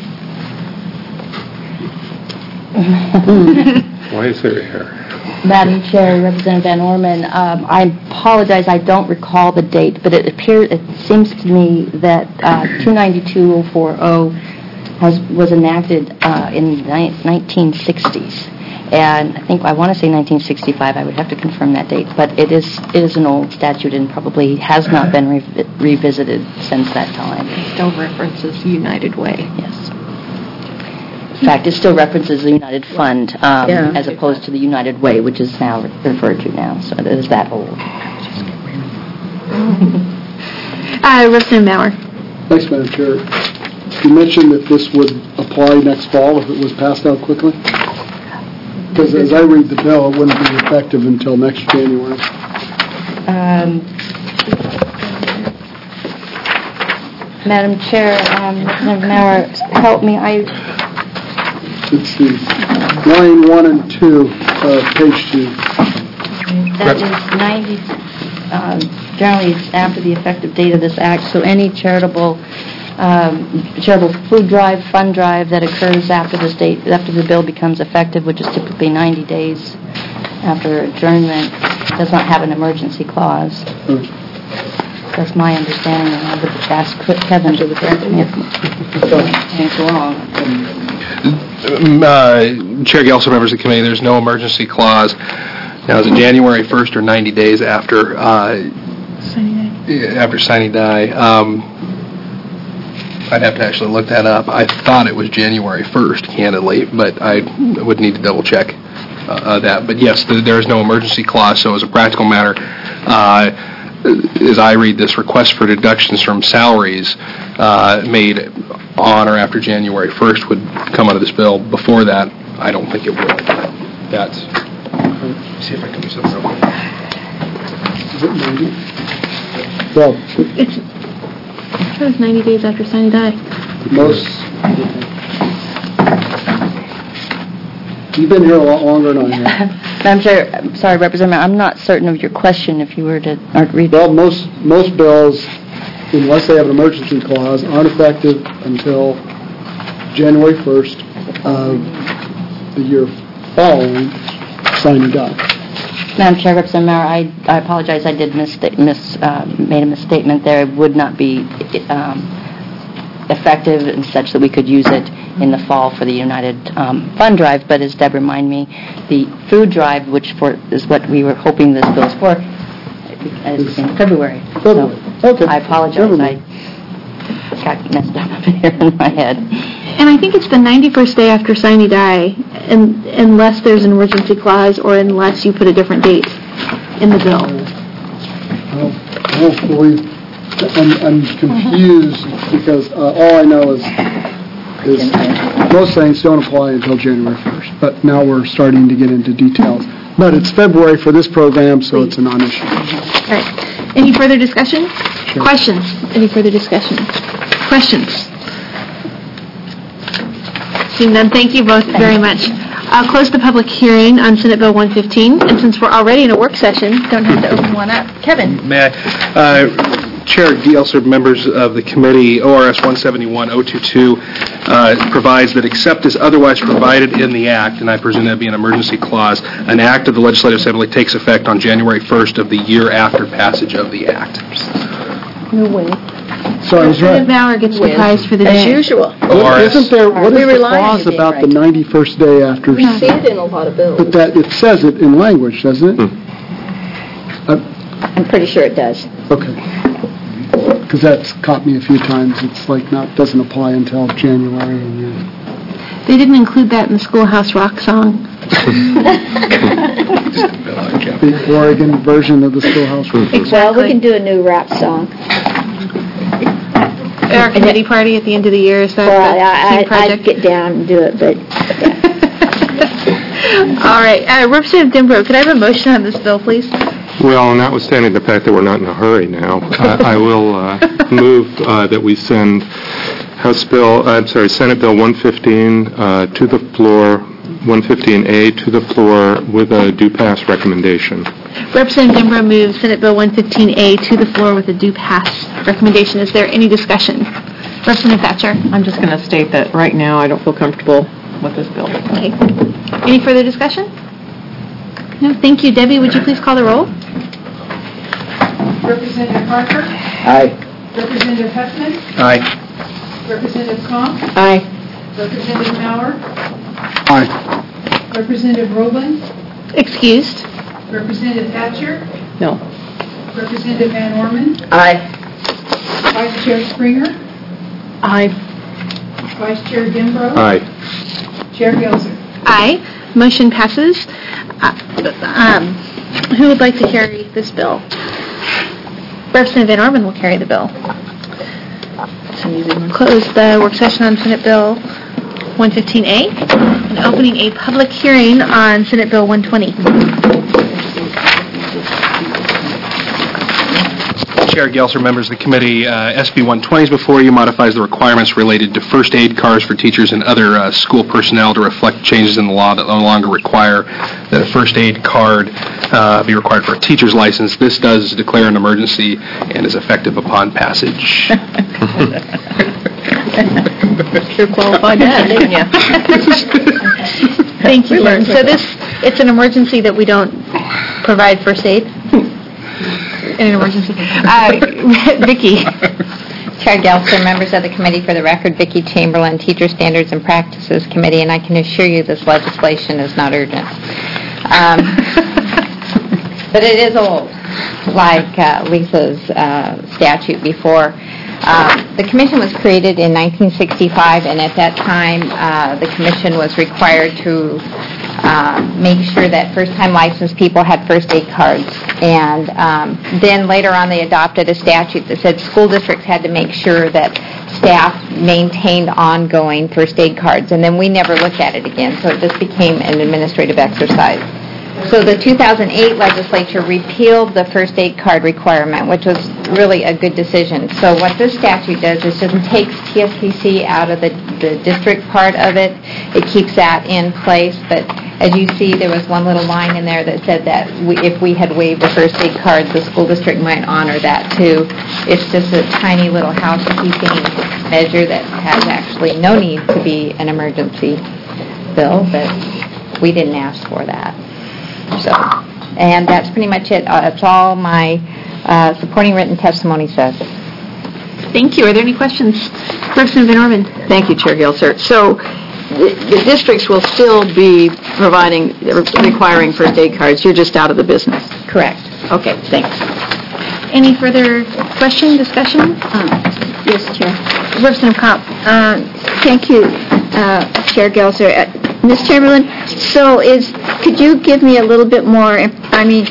Speaker 5: Why is there here?
Speaker 14: Madam Chair, Representative Van Orman, um, I apologize, I don't recall the date, but it appears, it seems to me that uh, two ninety-two oh forty has, was enacted uh, in the nineteen sixties. And I think, I want to say nineteen sixty-five, I would have to confirm that date, but it is it is an old statute and probably has not been re- revisited since that time.
Speaker 15: It still references United Way.
Speaker 14: Yes. In fact, it still references the United Fund um,
Speaker 13: Yeah.
Speaker 14: as opposed to the United Way, which is now referred to now. So it is that old.
Speaker 2: uh, Representative Maurer.
Speaker 9: Thanks, Madam Chair. You mentioned that this would apply next fall if it was passed out quickly? Because as I read the bill, it wouldn't be effective until next January.
Speaker 14: Um, Madam Chair, um, Representative Maurer, help me. I.
Speaker 9: It's the line one and two, uh, page two.
Speaker 14: That is ninety, um, generally it's after the effective date of this act, so any charitable um, charitable food drive, fund drive that occurs after this date, after the bill becomes effective, which is typically ninety days after adjournment, does not have an emergency clause.
Speaker 9: Mm.
Speaker 14: That's my understanding, and I would ask Kevin to correct me if it's wrong.
Speaker 3: Uh, Chair Gelser, members of the committee, there's no emergency clause. Now, is it January first or ninety days after uh, after sine die? Um, I'd have to actually look that up. I thought it was January first, candidly, but I would need to double check uh, uh, that. But yes, the, there is no emergency clause, so as a practical matter, uh, as I read this, request for deductions from salaries uh, made on or after January first would come out of this bill. Before that, I don't think it would. That's, let me see if I can do something real quick.
Speaker 9: Is it ninety? Well,
Speaker 2: It's, it says ninety days after sine die.
Speaker 9: most, you've been here a lot longer than I have.
Speaker 14: Madam Chair, I'm sorry, Representative, I'm not certain of your question if you were to or read.
Speaker 9: Well, most, most bills, unless they have an emergency clause, aren't effective until January first of the year following sine die.
Speaker 14: Madam Chair, Representative Maurer, I, I apologize, I did mis, mis uh, made a misstatement there. It would not be um, effective and such that we could use it in the fall for the United um, Fund Drive, but as Deb reminded me, the food drive, which for is what we were hoping this bill is for, is in February.
Speaker 9: February.
Speaker 14: So
Speaker 9: Okay.
Speaker 14: I apologize. I got messed up here in my head.
Speaker 2: And I think it's the ninety-first day after sine die, and, unless there's an emergency clause or unless you put a different date in the bill.
Speaker 9: I don't, I don't believe, I'm, I'm confused because uh, all I know is, is most things don't apply until January first, but now we're starting to get into details. But it's February for this program, so it's a non-issue.
Speaker 2: All right. Any further discussion?
Speaker 9: Sure.
Speaker 2: Questions? Any further discussion? Questions? Seeing none, thank you both very much. I'll close the public hearing on Senate Bill one fifteen, and since we're already in a work session, don't have to open one up. Kevin?
Speaker 3: May I? Uh, Chair Gielser, members of the committee, O R S one seventy-one oh twenty-two uh, provides that except as otherwise provided in the Act, and I presume that would be an emergency clause, an Act of the Legislative Assembly takes effect on January first of the year after passage of the Act.
Speaker 13: No way.
Speaker 9: So I was right.
Speaker 2: Representative Bauer gets the prize for the
Speaker 13: As
Speaker 2: day.
Speaker 13: usual.
Speaker 3: O R S.
Speaker 9: Isn't there, what
Speaker 13: We
Speaker 9: is the
Speaker 13: rely on
Speaker 9: clause
Speaker 13: you, Dave,
Speaker 9: about the
Speaker 13: right?
Speaker 9: ninety-first day after?
Speaker 13: We see it in a lot of bills.
Speaker 9: But that, it says it in language, doesn't it?
Speaker 16: I'm pretty sure it does.
Speaker 9: Okay. Because that's caught me a few times. It's like not, doesn't apply until January. And then-
Speaker 2: They didn't include that in the Schoolhouse Rock song.
Speaker 9: The Oregon version of the Schoolhouse Rock.
Speaker 16: Well, we can do a new rap song.
Speaker 2: Our committee party at the end of the year, is that
Speaker 16: Well,
Speaker 2: the
Speaker 16: I,
Speaker 2: team
Speaker 16: I-
Speaker 2: project?
Speaker 16: I'd get down and do it, but
Speaker 2: All right. Uh, Representative Denbrough, could I have a motion on this bill, please?
Speaker 5: Well, notwithstanding the fact that we're not in a hurry now, I I will uh, move uh, that we send House Bill, uh, I'm sorry, Senate Bill one fifteen uh, to the floor, one fifteen A to the floor with a due pass recommendation.
Speaker 2: Representative Denbrough moves Senate Bill one fifteen A to the floor with a due pass recommendation. Is there any discussion? Representative Thatcher?
Speaker 11: I'm just going to state that right now I don't feel comfortable with this bill.
Speaker 2: Okay. Any further discussion? No, thank you. Debbie, would you please call the roll?
Speaker 17: Representative Parker?
Speaker 9: Aye.
Speaker 17: Representative Huffman?
Speaker 3: Aye.
Speaker 17: Representative Comp?
Speaker 11: Aye.
Speaker 17: Representative Mauer?
Speaker 9: Aye.
Speaker 17: Representative Rowland?
Speaker 2: Excused.
Speaker 17: Representative Thatcher?
Speaker 11: No.
Speaker 17: Representative Van Orman?
Speaker 16: Aye.
Speaker 17: Vice Chair Springer?
Speaker 11: Aye.
Speaker 17: Vice Chair Denbrough?
Speaker 5: Aye.
Speaker 17: Chair Gelser?
Speaker 2: Aye. Motion passes. Uh, um, who would like to carry this bill? Representative Van Orman will carry the bill. Close the work session on Senate Bill one fifteen A and opening a public hearing on Senate Bill one twenty.
Speaker 3: Chair Gelser, members of the committee, uh, S B one twenty is before you, modifies the requirements related to first aid cars for teachers and other uh, school personnel to reflect changes in the law that no longer require that a first aid card uh, be required for a teacher's license. This does declare an emergency and is effective upon passage.
Speaker 2: Sure qualified that, didn't you? Thank you, Lynn. So this, it's an emergency that we don't provide first aid? In an emergency. Uh, Vicki.
Speaker 18: Chair Gelser, members of the committee, for the record, Vicki Chamberlain, Teacher Standards and Practices Committee, and I can assure you this legislation is not urgent. Um, but it is old, like uh, Lisa's uh, statute before. Uh, the commission was created in nineteen sixty-five, and at that time, uh, the commission was required to uh, make sure that first-time licensed people had first aid cards. And um, then later on, they adopted a statute that said school districts had to make sure that staff maintained ongoing first aid cards. And then we never looked at it again, so it just became an administrative exercise. So the two thousand eight legislature repealed the first aid card requirement, which was really a good decision. So what this statute does is just takes T S P C out of the, the district part of it. It keeps that in place, but as you see, there was one little line in there that said that we, if we had waived the first aid card, the school district might honor that too. It's just a tiny little housekeeping measure that has actually no need to be an emergency bill, but we didn't ask for that. So, and that's pretty much it. Uh, that's all my uh, supporting written testimony says.
Speaker 2: Thank you. Are there any questions? Representative Van Orman.
Speaker 13: Thank you, Chair Gelser. So the, the districts will still be providing, requiring first aid cards. You're just out of the business.
Speaker 2: Correct.
Speaker 13: Okay, thanks.
Speaker 2: Any further question, discussion?
Speaker 16: Uh, yes, Chair.
Speaker 2: Representative Kopp.
Speaker 16: Uh, thank you, uh, Chair Gelser. Uh, Miz Chamberlain, so is, could you give me a little bit more, I mean,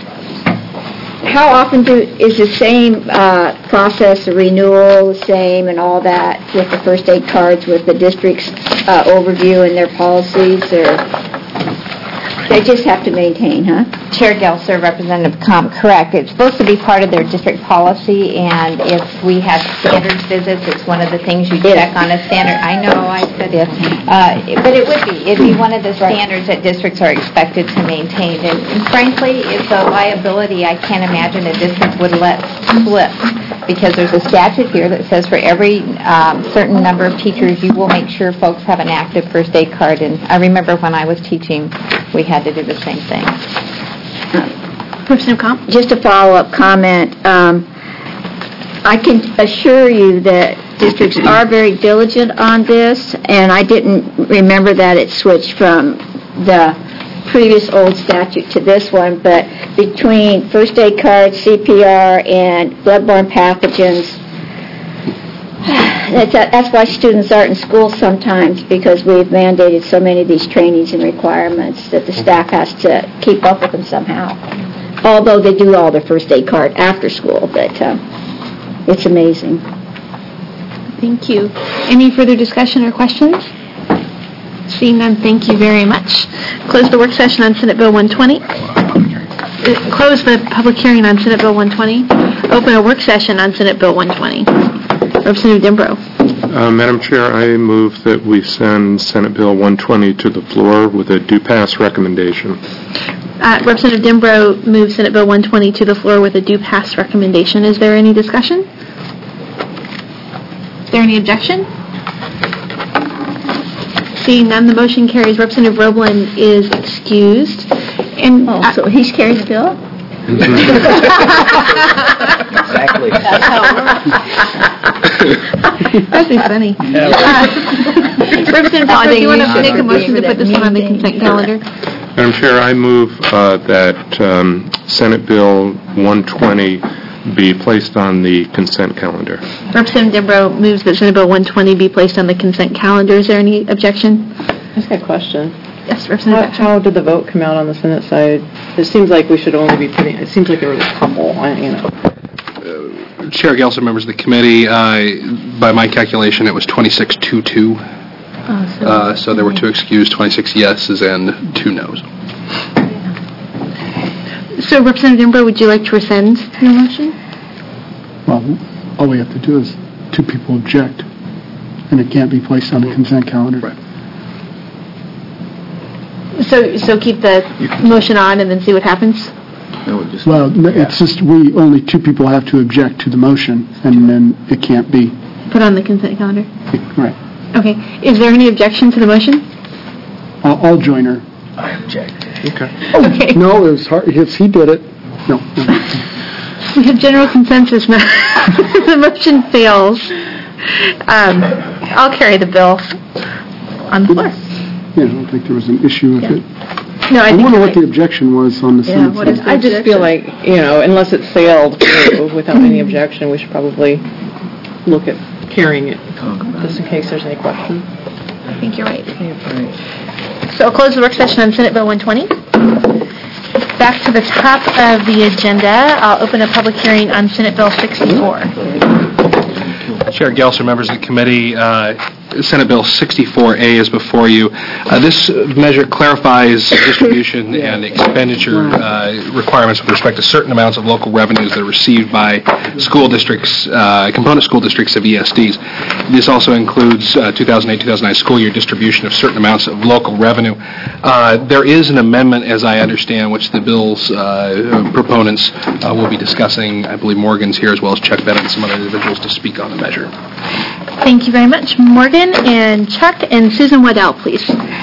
Speaker 16: how often do, is the same uh, process, the renewal, the same and all that with the first aid cards with the district's uh, overview and their policies, or? They just have to maintain, huh?
Speaker 18: Chair Gelser, Representative Comp, correct. It's supposed to be part of their district policy, and if we have standards visits, it's one of the things you check on a standard. I know, I said it. Uh, but it would be. It'd be one of the standards that districts are expected to maintain. And, and frankly, it's a liability I can't imagine a district would let slip, because there's a statute here that says for every um, certain number of teachers, you will make sure folks have an active first aid card. And I remember when I was teaching, we had to do the same thing.
Speaker 16: Person of Comp? Just a follow-up comment. Um, I can assure you that districts are very diligent on this, and I didn't remember that it switched from the previous old statute to this one, but between first aid cards, C P R, and bloodborne pathogens, that's, that's why students aren't in school sometimes, because we've mandated so many of these trainings and requirements that the staff has to keep up with them somehow. Although they do all their first aid card after school, but uh, it's amazing.
Speaker 2: Thank you. Any further discussion or questions? Seeing none, thank you very much. Close the work session on Senate Bill one twenty. Uh, Close the public hearing on Senate Bill one twenty. Open a work session on Senate Bill one twenty. Representative Dimbrow.
Speaker 5: Uh, Madam Chair, I move that we send Senate Bill one twenty to the floor with a due pass recommendation.
Speaker 2: Uh, Representative Dimbrow moves Senate Bill one twenty to the floor with a due pass recommendation. Is there any discussion? Is there any objection? Seeing none, the motion carries. Representative Roblin is excused. And
Speaker 16: oh, so he's carrying the bill?
Speaker 4: Exactly.
Speaker 2: That's how it works. That'd be funny. Uh, Representative Dimbrow, do you want to make a motion to put this one on the consent calendar?
Speaker 5: Madam Chair, I move uh, that um, Senate Bill one twenty be placed on the consent calendar.
Speaker 2: Representative Dimbrow moves that Senate Bill one twenty be placed on the consent calendar. Is there any objection?
Speaker 11: I just got a question.
Speaker 2: Yes, Representative.
Speaker 11: How, how did the vote come out on the Senate side? It seems like we should only be putting, it seems like there was a couple, I- you know.
Speaker 3: Uh, Chair Gelser, members of the committee, uh, by my calculation, it was twenty-six two two.
Speaker 2: Oh, so,
Speaker 3: uh, so there were two excused, twenty-six yeses and two noes.
Speaker 2: So, Representative Dimbrow, would you like to rescind your motion?
Speaker 9: Well, all we have to do is two people object, and it can't be placed on the consent calendar.
Speaker 3: Right.
Speaker 2: So, so keep the motion on and then see what happens?
Speaker 9: Well, no, it's just we, only two people have to object to the motion, and then it can't be.
Speaker 2: Put on the consent calendar?
Speaker 9: Right.
Speaker 2: Okay. Is there any objection to the motion?
Speaker 9: I'll, I'll join her.
Speaker 4: I object.
Speaker 3: Okay.
Speaker 9: Oh,
Speaker 2: Okay.
Speaker 9: no, it was hard, yes, he did it. No.
Speaker 2: We have general consensus now. The motion fails. Um, I'll carry the bill on the floor.
Speaker 9: Yeah, I don't think there was an issue with
Speaker 2: Yeah.
Speaker 9: it.
Speaker 2: No, I
Speaker 9: I
Speaker 2: think
Speaker 9: wonder
Speaker 2: you're
Speaker 9: what the
Speaker 2: right.
Speaker 9: objection was on the
Speaker 2: Yeah,
Speaker 9: Senate
Speaker 2: what
Speaker 9: side.
Speaker 2: is the
Speaker 11: I just feel like, you know, unless it sailed through without any objection, we should probably look at carrying it, just in case there's any question.
Speaker 2: I think you're right. So I'll close the work session on Senate Bill one twenty. Back to the top of the agenda, I'll open a public hearing on Senate Bill sixty-four.
Speaker 3: Chair Gelser, members of the committee, uh, Senate Bill sixty-four A is before you. Uh, This measure clarifies distribution and expenditure uh, requirements with respect to certain amounts of local revenues that are received by school districts, uh, component school districts of E S Ds. This also includes uh, two thousand eight two thousand nine school year distribution of certain amounts of local revenue. Uh, There is an amendment, as I understand, which the bill's uh, proponents uh, will be discussing. I believe Morgan's here, as well as Chuck Bennett and some other individuals to speak on the measure.
Speaker 2: Thank you very much. Morgan and Chuck and Susan Waddell, please.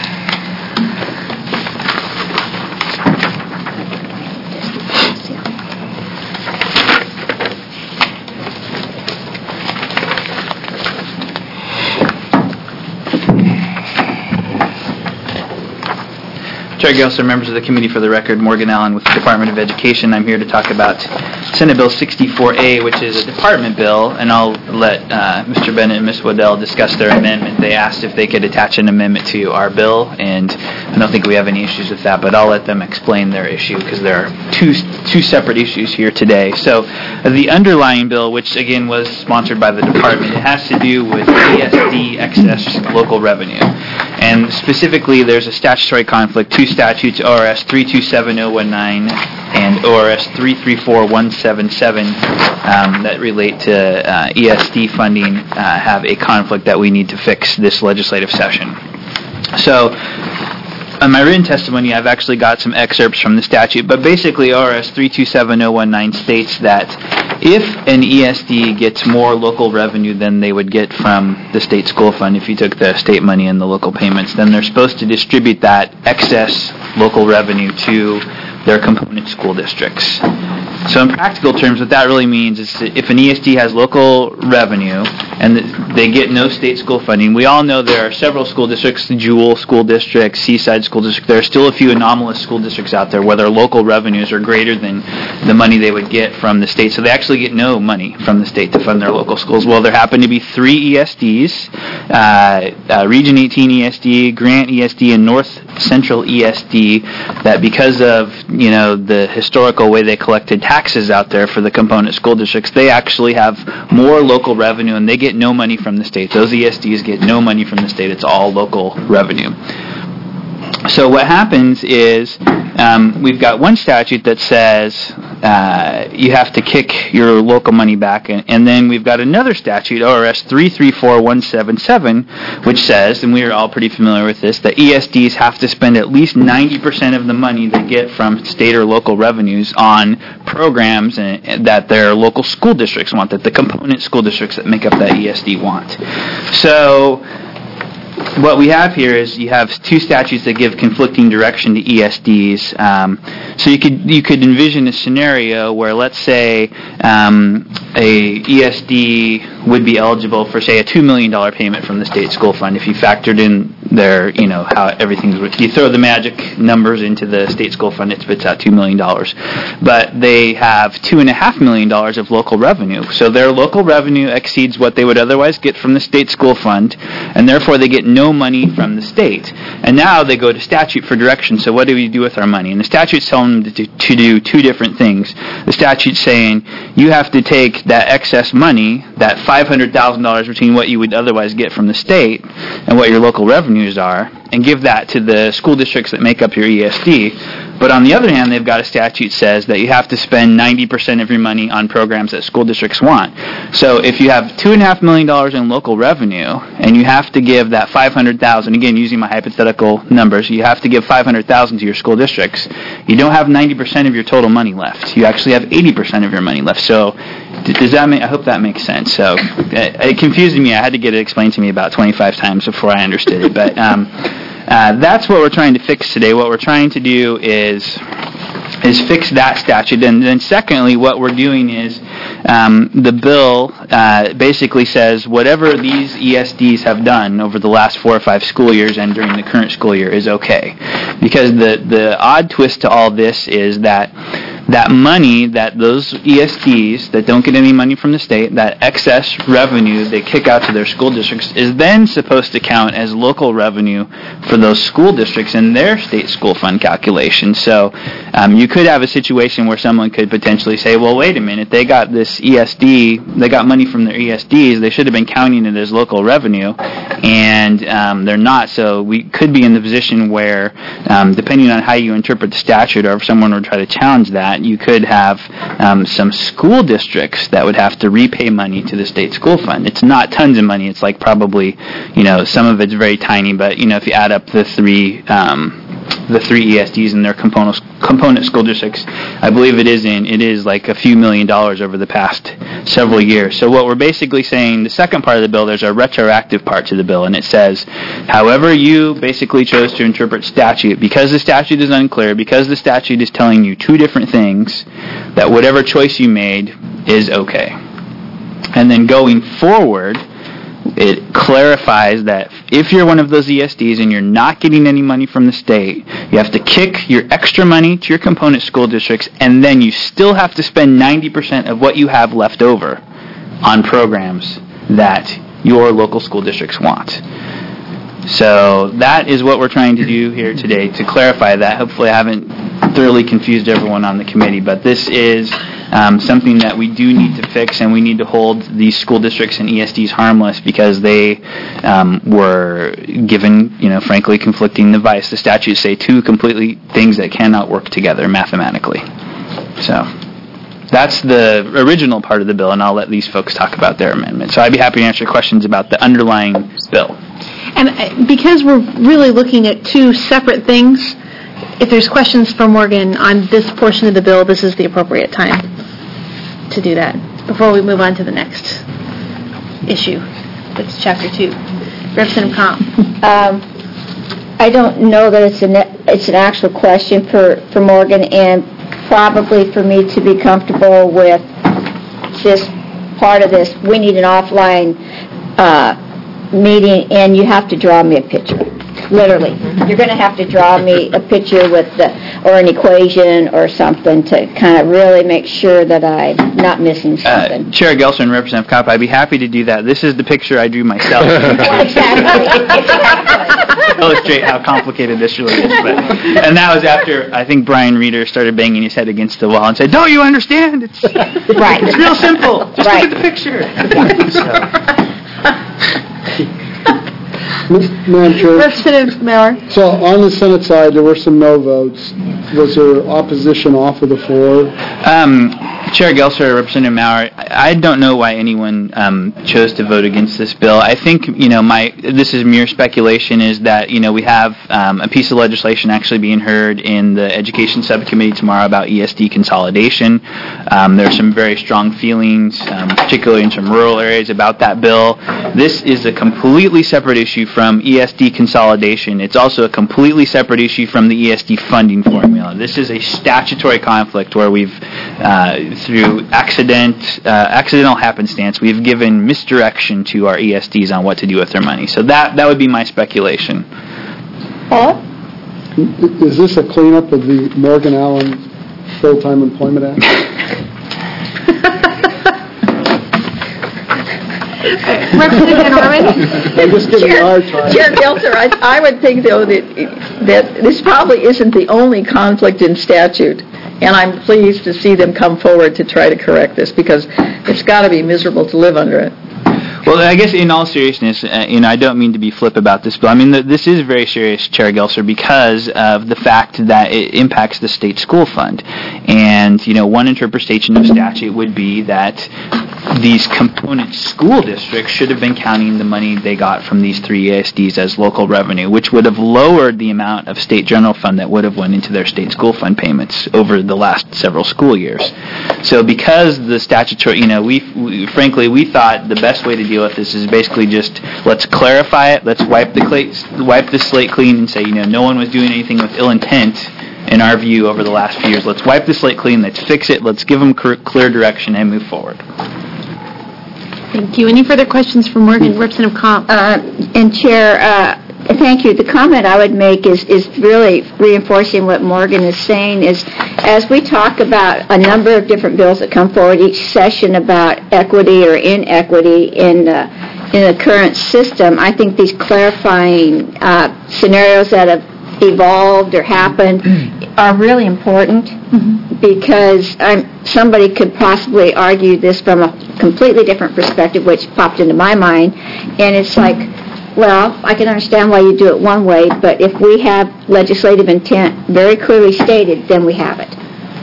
Speaker 4: Chair Gelser, members of the committee, for the record, Morgan Allen with the Department of Education. I'm here to talk about Senate Bill sixty-four A, which is a department bill, and I'll let uh, Mister Bennett and Miz Waddell discuss their amendment. They asked if they could attach an amendment to our bill, and I don't think we have any issues with that, but I'll let them explain their issue, because there are two two separate issues here today. So uh, the underlying bill, which again was sponsored by the department, it has to do with E S D excess local revenue. And specifically, there's a statutory conflict, two statutes, O R S three two seven oh one nine and O R S three three four one seven seven, um, that relate to uh, E S D funding, uh, have a conflict that we need to fix this legislative session. So, in my written testimony, I've actually got some excerpts from the statute, but basically O R S three two seven oh one nine states that if an E S D gets more local revenue than they would get from the state school fund, if you took the state money and the local payments, then they're supposed to distribute that excess local revenue to their component school districts. So in practical terms, what that really means is that if an E S D has local revenue and they get no state school funding, we all know there are several school districts, the Jewel School District, Seaside School District. There are still a few anomalous school districts out there where their local revenues are greater than the money they would get from the state. So they actually get no money from the state to fund their local schools. Well, there happen to be three E S Ds, uh, uh, Region eighteen E S D, Grant E S D, and North Central E S D, that because of, you know, the historical way they collected taxes out there for the component school districts, they actually have more local revenue and they get no money from the state. Those E S Ds get no money from the state. It's all local revenue. So what happens is um, we've got one statute that says uh, you have to kick your local money back, and, and then we've got another statute, O R S three three four one seven seven, which says, and we are all pretty familiar with this, that E S Ds have to spend at least ninety percent of the money they get from state or local revenues on programs and, and that their local school districts want, that the component school districts that make up that E S D want. So what we have here is you have two statutes that give conflicting direction to E S Ds. Um, so you could you could envision a scenario where, let's say, um, a E S D would be eligible for, say, a two million dollars payment from the state school fund if you factored in their, you know, how everything's, you throw the magic numbers into the state school fund, it spits out two million dollars. But they have two point five million dollars of local revenue. So their local revenue exceeds what they would otherwise get from the state school fund, and therefore they get no money from the state. And now they go to statute for direction. So what do we do with our money? And the statute's telling them to, to do two different things. The statute's saying you have to take that excess money, that five hundred thousand dollars between what you would otherwise get from the state and what your local revenues are, and give that to the school districts that make up your E S D. But on the other hand, they've got a statute that says that you have to spend ninety percent of your money on programs that school districts want. So if you have two point five million dollars in local revenue and you have to give that five hundred thousand dollars, again, using my hypothetical numbers, you have to give five hundred thousand dollars to your school districts, you don't have ninety percent of your total money left. You actually have eighty percent of your money left. So does that make, I hope that makes sense. So it, it confused me. I had to get it explained to me about twenty-five times before I understood it. But um, uh, that's what we're trying to fix today. What we're trying to do is is fix that statute. And then secondly, what we're doing is um, the bill uh, basically says whatever these E S Ds have done over the last four or five school years and during the current school year is okay. Because the, the odd twist to all this is that that money that those E S Ds that don't get any money from the state, that excess revenue they kick out to their school districts, is then supposed to count as local revenue for those school districts in their state school fund calculation. So um, you could have a situation where someone could potentially say, well, wait a minute, they got this E S D, they got money from their E S Ds, they should have been counting it as local revenue, and um, they're not. So we could be in the position where, um, depending on how you interpret the statute, or if someone would try to challenge that, you could have um, some school districts that would have to repay money to the state school fund. It's not tons of money. It's like probably, you know, some of it's very tiny, but, you know, if you add up the three um, the three E S Ds and their component component school districts, I believe it is in it is like a few million dollars over the past several years. So what we're basically saying, the second part of the bill, there's a retroactive part to the bill, and it says, however you basically chose to interpret statute, because the statute is unclear, because the statute is telling you two different things, that whatever choice you made is okay. And then going forward, it clarifies that if you're one of those E S Ds and you're not getting any money from the state, you have to kick your extra money to your component school districts, and then you still have to spend ninety percent of what you have left over on programs that your local school districts want. So that is what we're trying to do here today, to clarify that. Hopefully I haven't thoroughly confused everyone on the committee, but this is um, something that we do need to fix, and we need to hold these school districts and E S Ds harmless because they um, were given, you know, frankly, conflicting advice. The statutes say two completely things that cannot work together mathematically. So that's the original part of the bill, and I'll let these folks talk about their amendment. So I'd be happy to answer questions about the underlying bill.
Speaker 2: And uh, because we're really looking at two separate things, if there's questions for Morgan on this portion of the bill, this is the appropriate time to do that before we move on to the next issue. That's chapter two. Representative Comp.
Speaker 16: Um, I don't know that it's an it's an actual question for, for Morgan, and probably for me to be comfortable with this part of this, we need an offline uh, meeting, and you have to draw me a picture. Literally. You're going to have to draw me a picture with the, or an equation or something to kind of really make sure that I'm not missing something.
Speaker 4: Uh, Chair Gelser and Representative Kopp, I'd be happy to do that. This is the picture I drew myself. Illustrate how complicated this really is. But, and that was after, I think, Brian Reeder started banging his head against the wall and said, "Don't you understand? It's,
Speaker 16: right.
Speaker 4: It's real simple. Just
Speaker 16: right.
Speaker 4: look at the picture."
Speaker 16: So.
Speaker 9: Madam Chair.
Speaker 2: Representative Miller.
Speaker 9: So on the Senate side, there were some no votes. Was there opposition off of the floor?
Speaker 4: Um, Chair Gelser, Representative Maurer, I don't know why anyone um, chose to vote against this bill. I think, you know, my this is mere speculation, is that, you know, we have um, a piece of legislation actually being heard in the Education Subcommittee tomorrow about E S D consolidation. Um, there are some very strong feelings, um, particularly in some rural areas, about that bill. This is a completely separate issue from E S D consolidation. It's also a completely separate issue from the E S D funding formula. This is a statutory conflict where we've, uh, through accident, uh, accidental happenstance, we've given misdirection to our E S Ds on what to do with their money. So that that would be my speculation.
Speaker 16: Paul?
Speaker 9: Is this a cleanup of the Morgan Allen Full-Time Employment Act?
Speaker 2: Representative Van Orman?
Speaker 9: I'm just giving you a hard time.
Speaker 13: Chair Gelser, I, I would think, though, that, that this probably isn't the only conflict in statute, and I'm pleased to see them come forward to try to correct this, because it's got to be miserable to live under it.
Speaker 4: Well, I guess in all seriousness, uh, you know, I don't mean to be flip about this, but I mean, th- this is very serious, Chair Gelser, because of the fact that it impacts the state school fund. And, you know, one interpretation of statute would be that these component school districts should have been counting the money they got from these three E S Ds as local revenue, which would have lowered the amount of state general fund that would have went into their state school fund payments over the last several school years. So because the statutory, you know, we, we frankly, we thought the best way to deal with this is basically just, let's clarify it, let's wipe the cl- wipe the slate clean and say, you know, no one was doing anything with ill intent in our view over the last few years. Let's wipe the slate clean, let's fix it, let's give them clear, clear direction and move forward.
Speaker 2: Thank you. Any further questions for Morgan? Representative Comp.
Speaker 16: Uh, and Chair, uh, thank you. The comment I would make is, is really reinforcing what Morgan is saying, is as we talk about a number of different bills that come forward each session about equity or inequity in, uh, in the current system, I think these clarifying uh, scenarios that have evolved or happened are really important, mm-hmm. because um, somebody could possibly argue this from a completely different perspective, which popped into my mind, and it's like, well, I can understand why you do it one way, but if we have legislative intent very clearly stated, then we have it.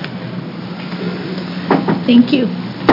Speaker 2: Thank you.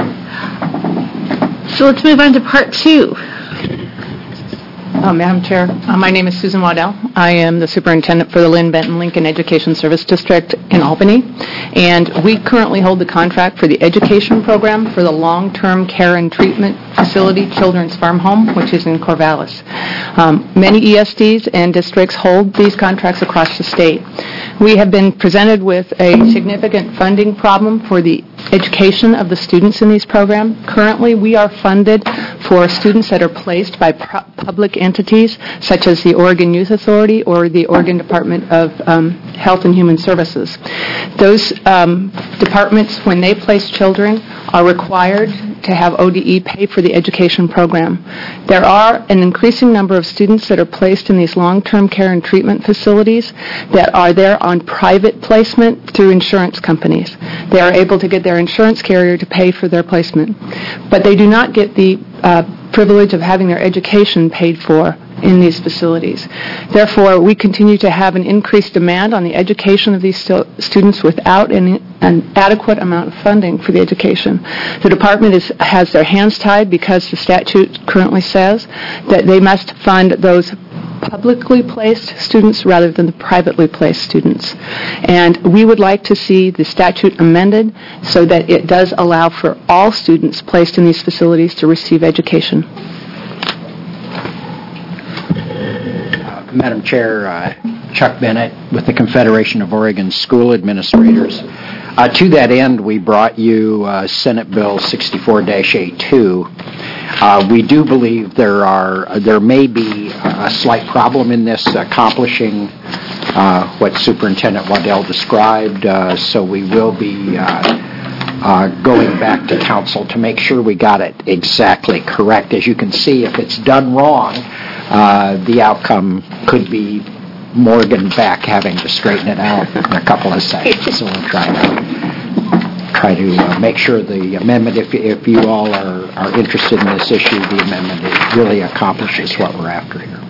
Speaker 2: So let's move on to part two.
Speaker 19: Uh, Madam Chair, uh, my name is Susan Waddell. I am the superintendent for the Lynn Benton Lincoln Education Service District in Albany, and we currently hold the contract for the education program for the long-term care and treatment facility Children's Farm Home, which is in Corvallis. Um, many E S Ds and districts hold these contracts across the state. We have been presented with a significant funding problem for the education of the students in these programs. Currently, we are funded for students that are placed by pro- public entities, such as the Oregon Youth Authority or the Oregon Department of um, Health and Human Services. Those um, departments, when they place children, are required to have O D E pay for the education program. There are an increasing number of students that are placed in these long-term care and treatment facilities that are there on private placement through insurance companies. They are able to get their insurance carrier to pay for their placement, but they do not get the uh, privilege of having their education paid for in these facilities. Therefore, we continue to have an increased demand on the education of these stu- students without an, an adequate amount of funding for the education. The department is, has their hands tied because the statute currently says that they must fund those publicly placed students rather than the privately placed students. And we would like to see the statute amended so that it does allow for all students placed in these facilities to receive education.
Speaker 20: Madam Chair, uh, Chuck Bennett with the Confederation of Oregon School Administrators. Uh, to that end, we brought you uh, Senate Bill sixty-four dash eighty-two. Uh, we do believe there are there may be a slight problem in this accomplishing uh, what Superintendent Waddell described, uh, so we will be uh, uh, going back to council to make sure we got it exactly correct. As you can see, if it's done wrong, Uh, the outcome could be Morgan back having to straighten it out in a couple of seconds. So we'll try to try to uh, make sure the amendment, if if you all are, are interested in this issue, the amendment really accomplishes what we're after here.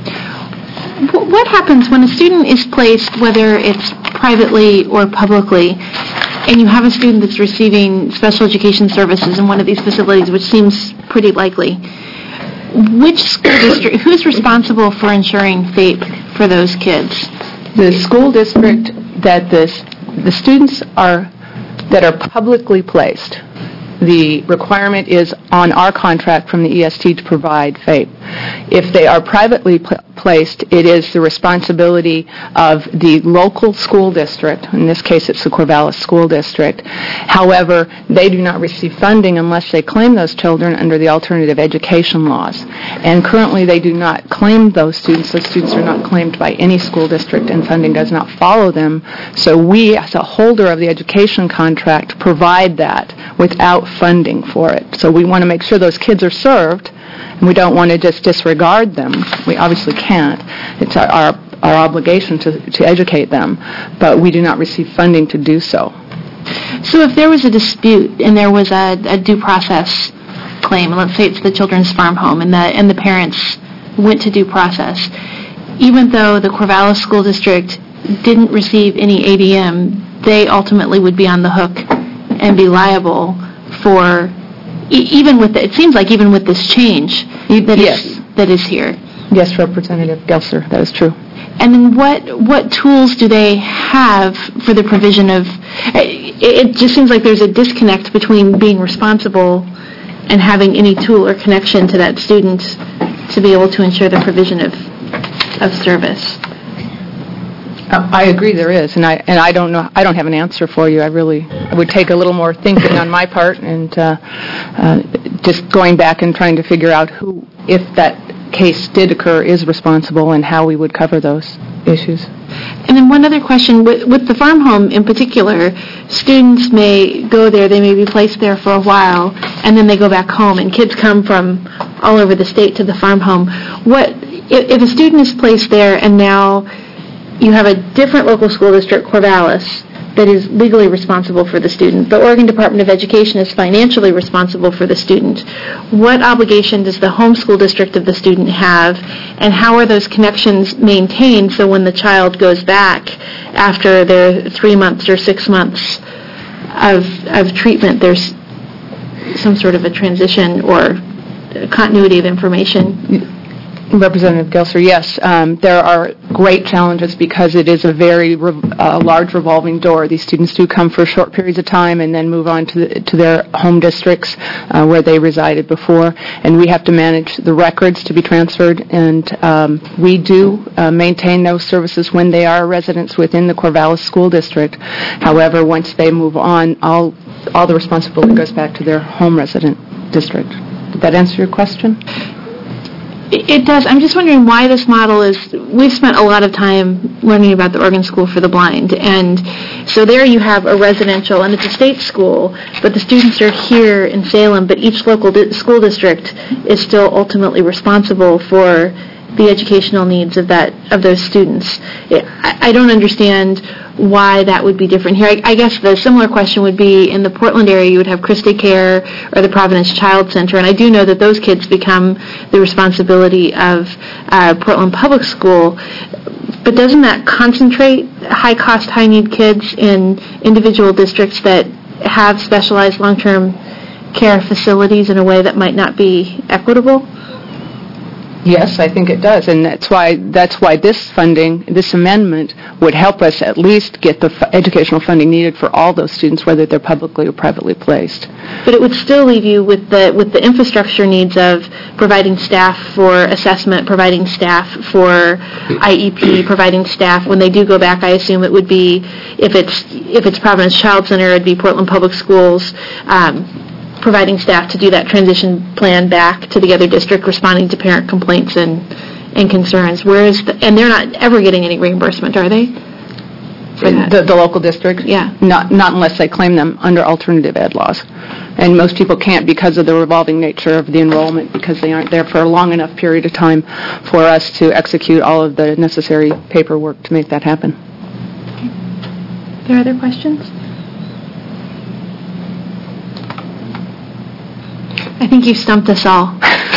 Speaker 2: What happens when a student is placed, whether it's privately or publicly, and you have a student that's receiving special education services in one of these facilities, which seems pretty likely? Which school district, who's responsible for ensuring FAPE for those kids?
Speaker 19: The school district that the, the students are, that are publicly placed. The requirement is on our contract from the E S T to provide FAPE. If they are privately pl- placed, it is the responsibility of the local school district. In this case, it's the Corvallis School District. However, they do not receive funding unless they claim those children under the alternative education laws. And currently, they do not claim those students. Those students are not claimed by any school district, and funding does not follow them. So we, as a holder of the education contract, provide that without funding for it. So we want to make sure those kids are served, and we don't want to just disregard them. We obviously can't. It's our, our, our obligation to, to educate them, but we do not receive funding to do so.
Speaker 2: So if there was a dispute and there was a, a due process claim, and let's say it's the children's farm home, and the, and the parents went to due process, even though the Corvallis School District didn't receive any A D M, they ultimately would be on the hook and be liable for, e- even with, the, it seems like even with this change that,
Speaker 19: yes.
Speaker 2: is, that is here.
Speaker 19: Yes, Representative Gelser, that is true.
Speaker 2: And then what what tools do they have for the provision of, it, it just seems like there's a disconnect between being responsible and having any tool or connection to that student to be able to ensure the provision of of service.
Speaker 19: Uh, I agree there is, and I and I don't know. I don't have an answer for you. I really it would take a little more thinking on my part, and uh, uh, just going back and trying to figure out who, if that case did occur, is responsible, and how we would cover those issues.
Speaker 2: And then one other question, with, with the farm home in particular, students may go there, they may be placed there for a while, and then they go back home, and kids come from all over the state to the farm home. What if, if a student is placed there and now you have a different local school district, Corvallis, that is legally responsible for the student. The Oregon Department of Education is financially responsible for the student. What obligation does the home school district of the student have, and how are those connections maintained so when the child goes back after their three months or six months of, of treatment, there's some sort of a transition or continuity of information?
Speaker 19: Representative Gelser, yes, um, there are great challenges because it is a very re- uh, large revolving door. These students do come for short periods of time and then move on to, the, to their home districts uh, where they resided before, and we have to manage the records to be transferred, and um, we do uh, maintain those services when they are residents within the Corvallis School District. However, once they move on, all, all the responsibility goes back to their home resident district. Did that answer your question?
Speaker 2: It it does. I'm just wondering why this model is, we've spent a lot of time learning about the Oregon School for the Blind, and so there you have a residential, and it's a state school, but the students are here in Salem, but each local di- school district is still ultimately responsible for the educational needs of that of those students. It, I, I don't understand why that would be different here. I, I guess the similar question would be in the Portland area, you would have Christie Care or the Providence Child Center, and I do know that those kids become the responsibility of uh, Portland Public School. But doesn't that concentrate high-cost, high-need kids in individual districts that have specialized long-term care facilities in a way that might not be equitable?
Speaker 19: Yes, I think it does, and that's why that's why this funding, this amendment, would help us at least get the f- educational funding needed for all those students, whether they're publicly or privately placed.
Speaker 2: But it would still leave you with the with the infrastructure needs of providing staff for assessment, providing staff for I E P, providing staff when they do go back. I assume it would be, if it's if it's Providence Child Center, it'd be Portland Public Schools. Um, providing staff to do that transition plan back to the other district, responding to parent complaints and and concerns. Whereas, the, and they're not ever getting any reimbursement, are they? For that?
Speaker 19: The, the local districts?
Speaker 2: Yeah.
Speaker 19: Not not unless they claim them under alternative ed laws. And most people can't because of the revolving nature of the enrollment, because they aren't there for a long enough period of time for us to execute all of the necessary paperwork to make that happen.
Speaker 2: Okay. There are other questions? I think you've stumped us all.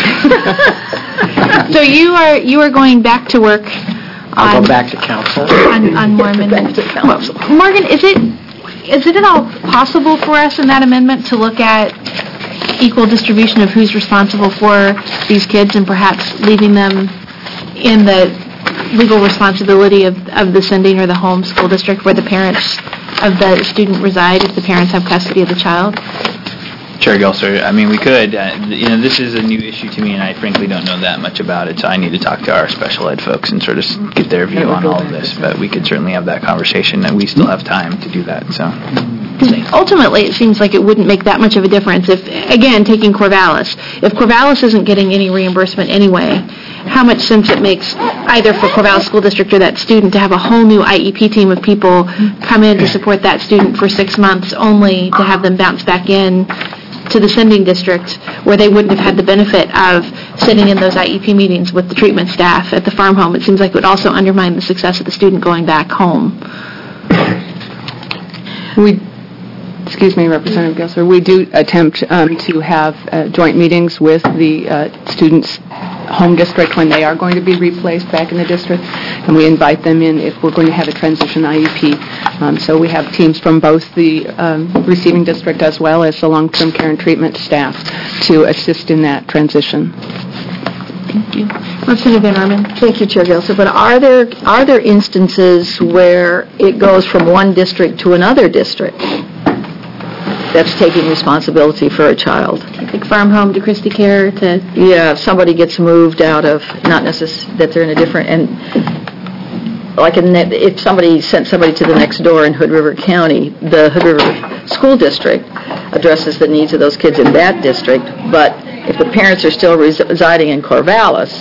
Speaker 2: So you are you are going back to work on...
Speaker 20: I'll go back to council.
Speaker 2: On, on Mormon.
Speaker 20: Back to council.
Speaker 2: Morgan, is it is it at all possible for us in that amendment to look at equal distribution of who's responsible for these kids and perhaps leaving them in the legal responsibility of, of the sending or the home school district where the parents of the student reside if the parents have custody of the child?
Speaker 4: Chair Gelser, I mean, we could. Uh, you know, this is a new issue to me, and I frankly don't know that much about it, so I need to talk to our special ed folks and sort of get their view on all of this. But we could certainly have that conversation, and we still have time to do that. So,
Speaker 2: ultimately, it seems like it wouldn't make that much of a difference if, again, taking Corvallis. If Corvallis isn't getting any reimbursement anyway, how much sense it makes either for Corvallis School District or that student to have a whole new I E P team of people come in to support that student for six months only to have them bounce back in to the sending district where they wouldn't have had the benefit of sitting in those I E P meetings with the treatment staff at the farm home. It seems like it would also undermine the success of the student going back home.
Speaker 19: We, excuse me, Representative Gelser, we do attempt um, to have uh, joint meetings with the uh, students' home district when they are going to be replaced back in the district, and we invite them in if we're going to have a transition I E P. Um, so we have teams from both the um, receiving district as well as the long-term care and treatment staff to assist in that transition.
Speaker 2: Thank you. Representative Van Orman.
Speaker 13: Thank you, Chair Gelser. But are there are there instances where it goes from one district to another district that's taking responsibility for a child?
Speaker 2: Like farm home to Christie Care to...
Speaker 13: Yeah, if somebody gets moved out of, not necessarily that they're in a different, and like in, if somebody sent somebody to the next door in Hood River County, the Hood River School District addresses the needs of those kids in that district, but if the parents are still res- residing in Corvallis,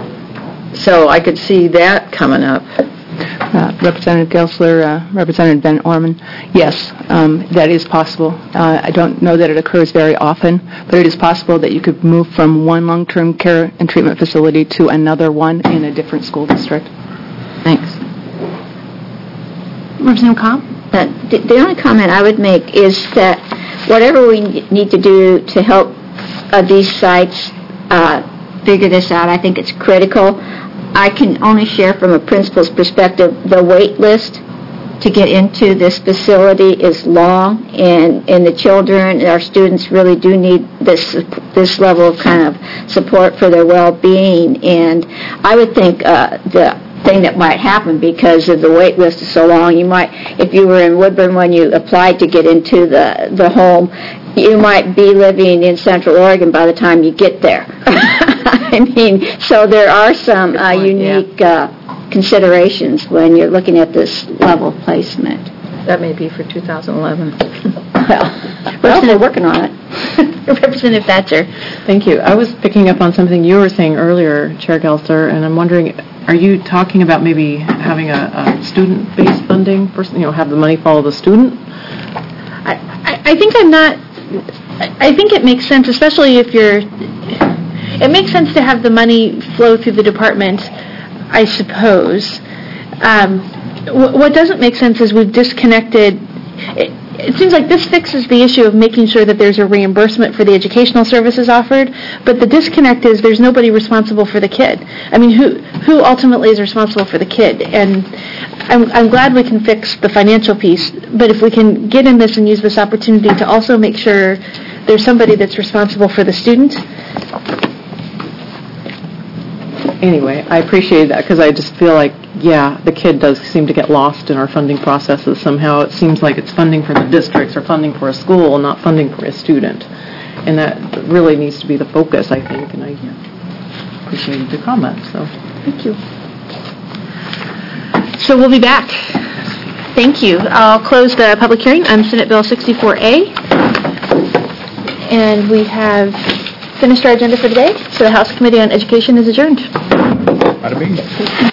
Speaker 13: so I could see that coming up.
Speaker 19: Uh, Representative Gelser, uh, Representative Van Orman, yes, um, that is possible. Uh, I don't know that it occurs very often, but it is possible that you could move from one long-term care and treatment facility to another one in a different school district.
Speaker 13: Thanks.
Speaker 2: Representative Comp?
Speaker 16: Uh, the, the only comment I would make is that whatever we need to do to help uh, these sites uh, figure this out, I think it's critical. I can only share from a principal's perspective, the wait list to get into this facility is long, and, and the children, our students really do need this this level of kind of support for their well-being. And I would think uh, the thing that might happen because of the wait list is so long, you might, if you were in Woodburn when you applied to get into the, the home, you might be living in Central Oregon by the time you get there. I mean, so there are some uh, unique uh, considerations when you're looking at this level placement.
Speaker 13: That may be for two thousand eleven.
Speaker 14: Well, we're working on it. Representative Thatcher.
Speaker 11: Thank you. I was picking up on something you were saying earlier, Chair Gelser, and I'm wondering, are you talking about maybe having a, a student-based funding, for, you know, have the money follow the student?
Speaker 2: I, I, I think I'm not, I I think it makes sense, especially if you're, it makes sense to have the money flow through the department, I suppose. Um, wh- what doesn't make sense is we've disconnected, it, it seems like this fixes the issue of making sure that there's a reimbursement for the educational services offered, but the disconnect is there's nobody responsible for the kid. I mean, who who ultimately is responsible for the kid? And I'm, I'm glad we can fix the financial piece, but if we can get in this and use this opportunity to also make sure there's somebody that's responsible for the student.
Speaker 11: Anyway, I appreciate that because I just feel like, yeah, the kid does seem to get lost in our funding processes somehow. It seems like it's funding for the districts or funding for a school, not funding for a student. And that really needs to be the focus, I think, and I appreciated the comment, so.
Speaker 2: Thank you. So we'll be back. Thank you. I'll close the public hearing on Senate Bill sixty-four A. And we have finished our agenda for today, so the House Committee on Education is adjourned.
Speaker 6: Bada bing.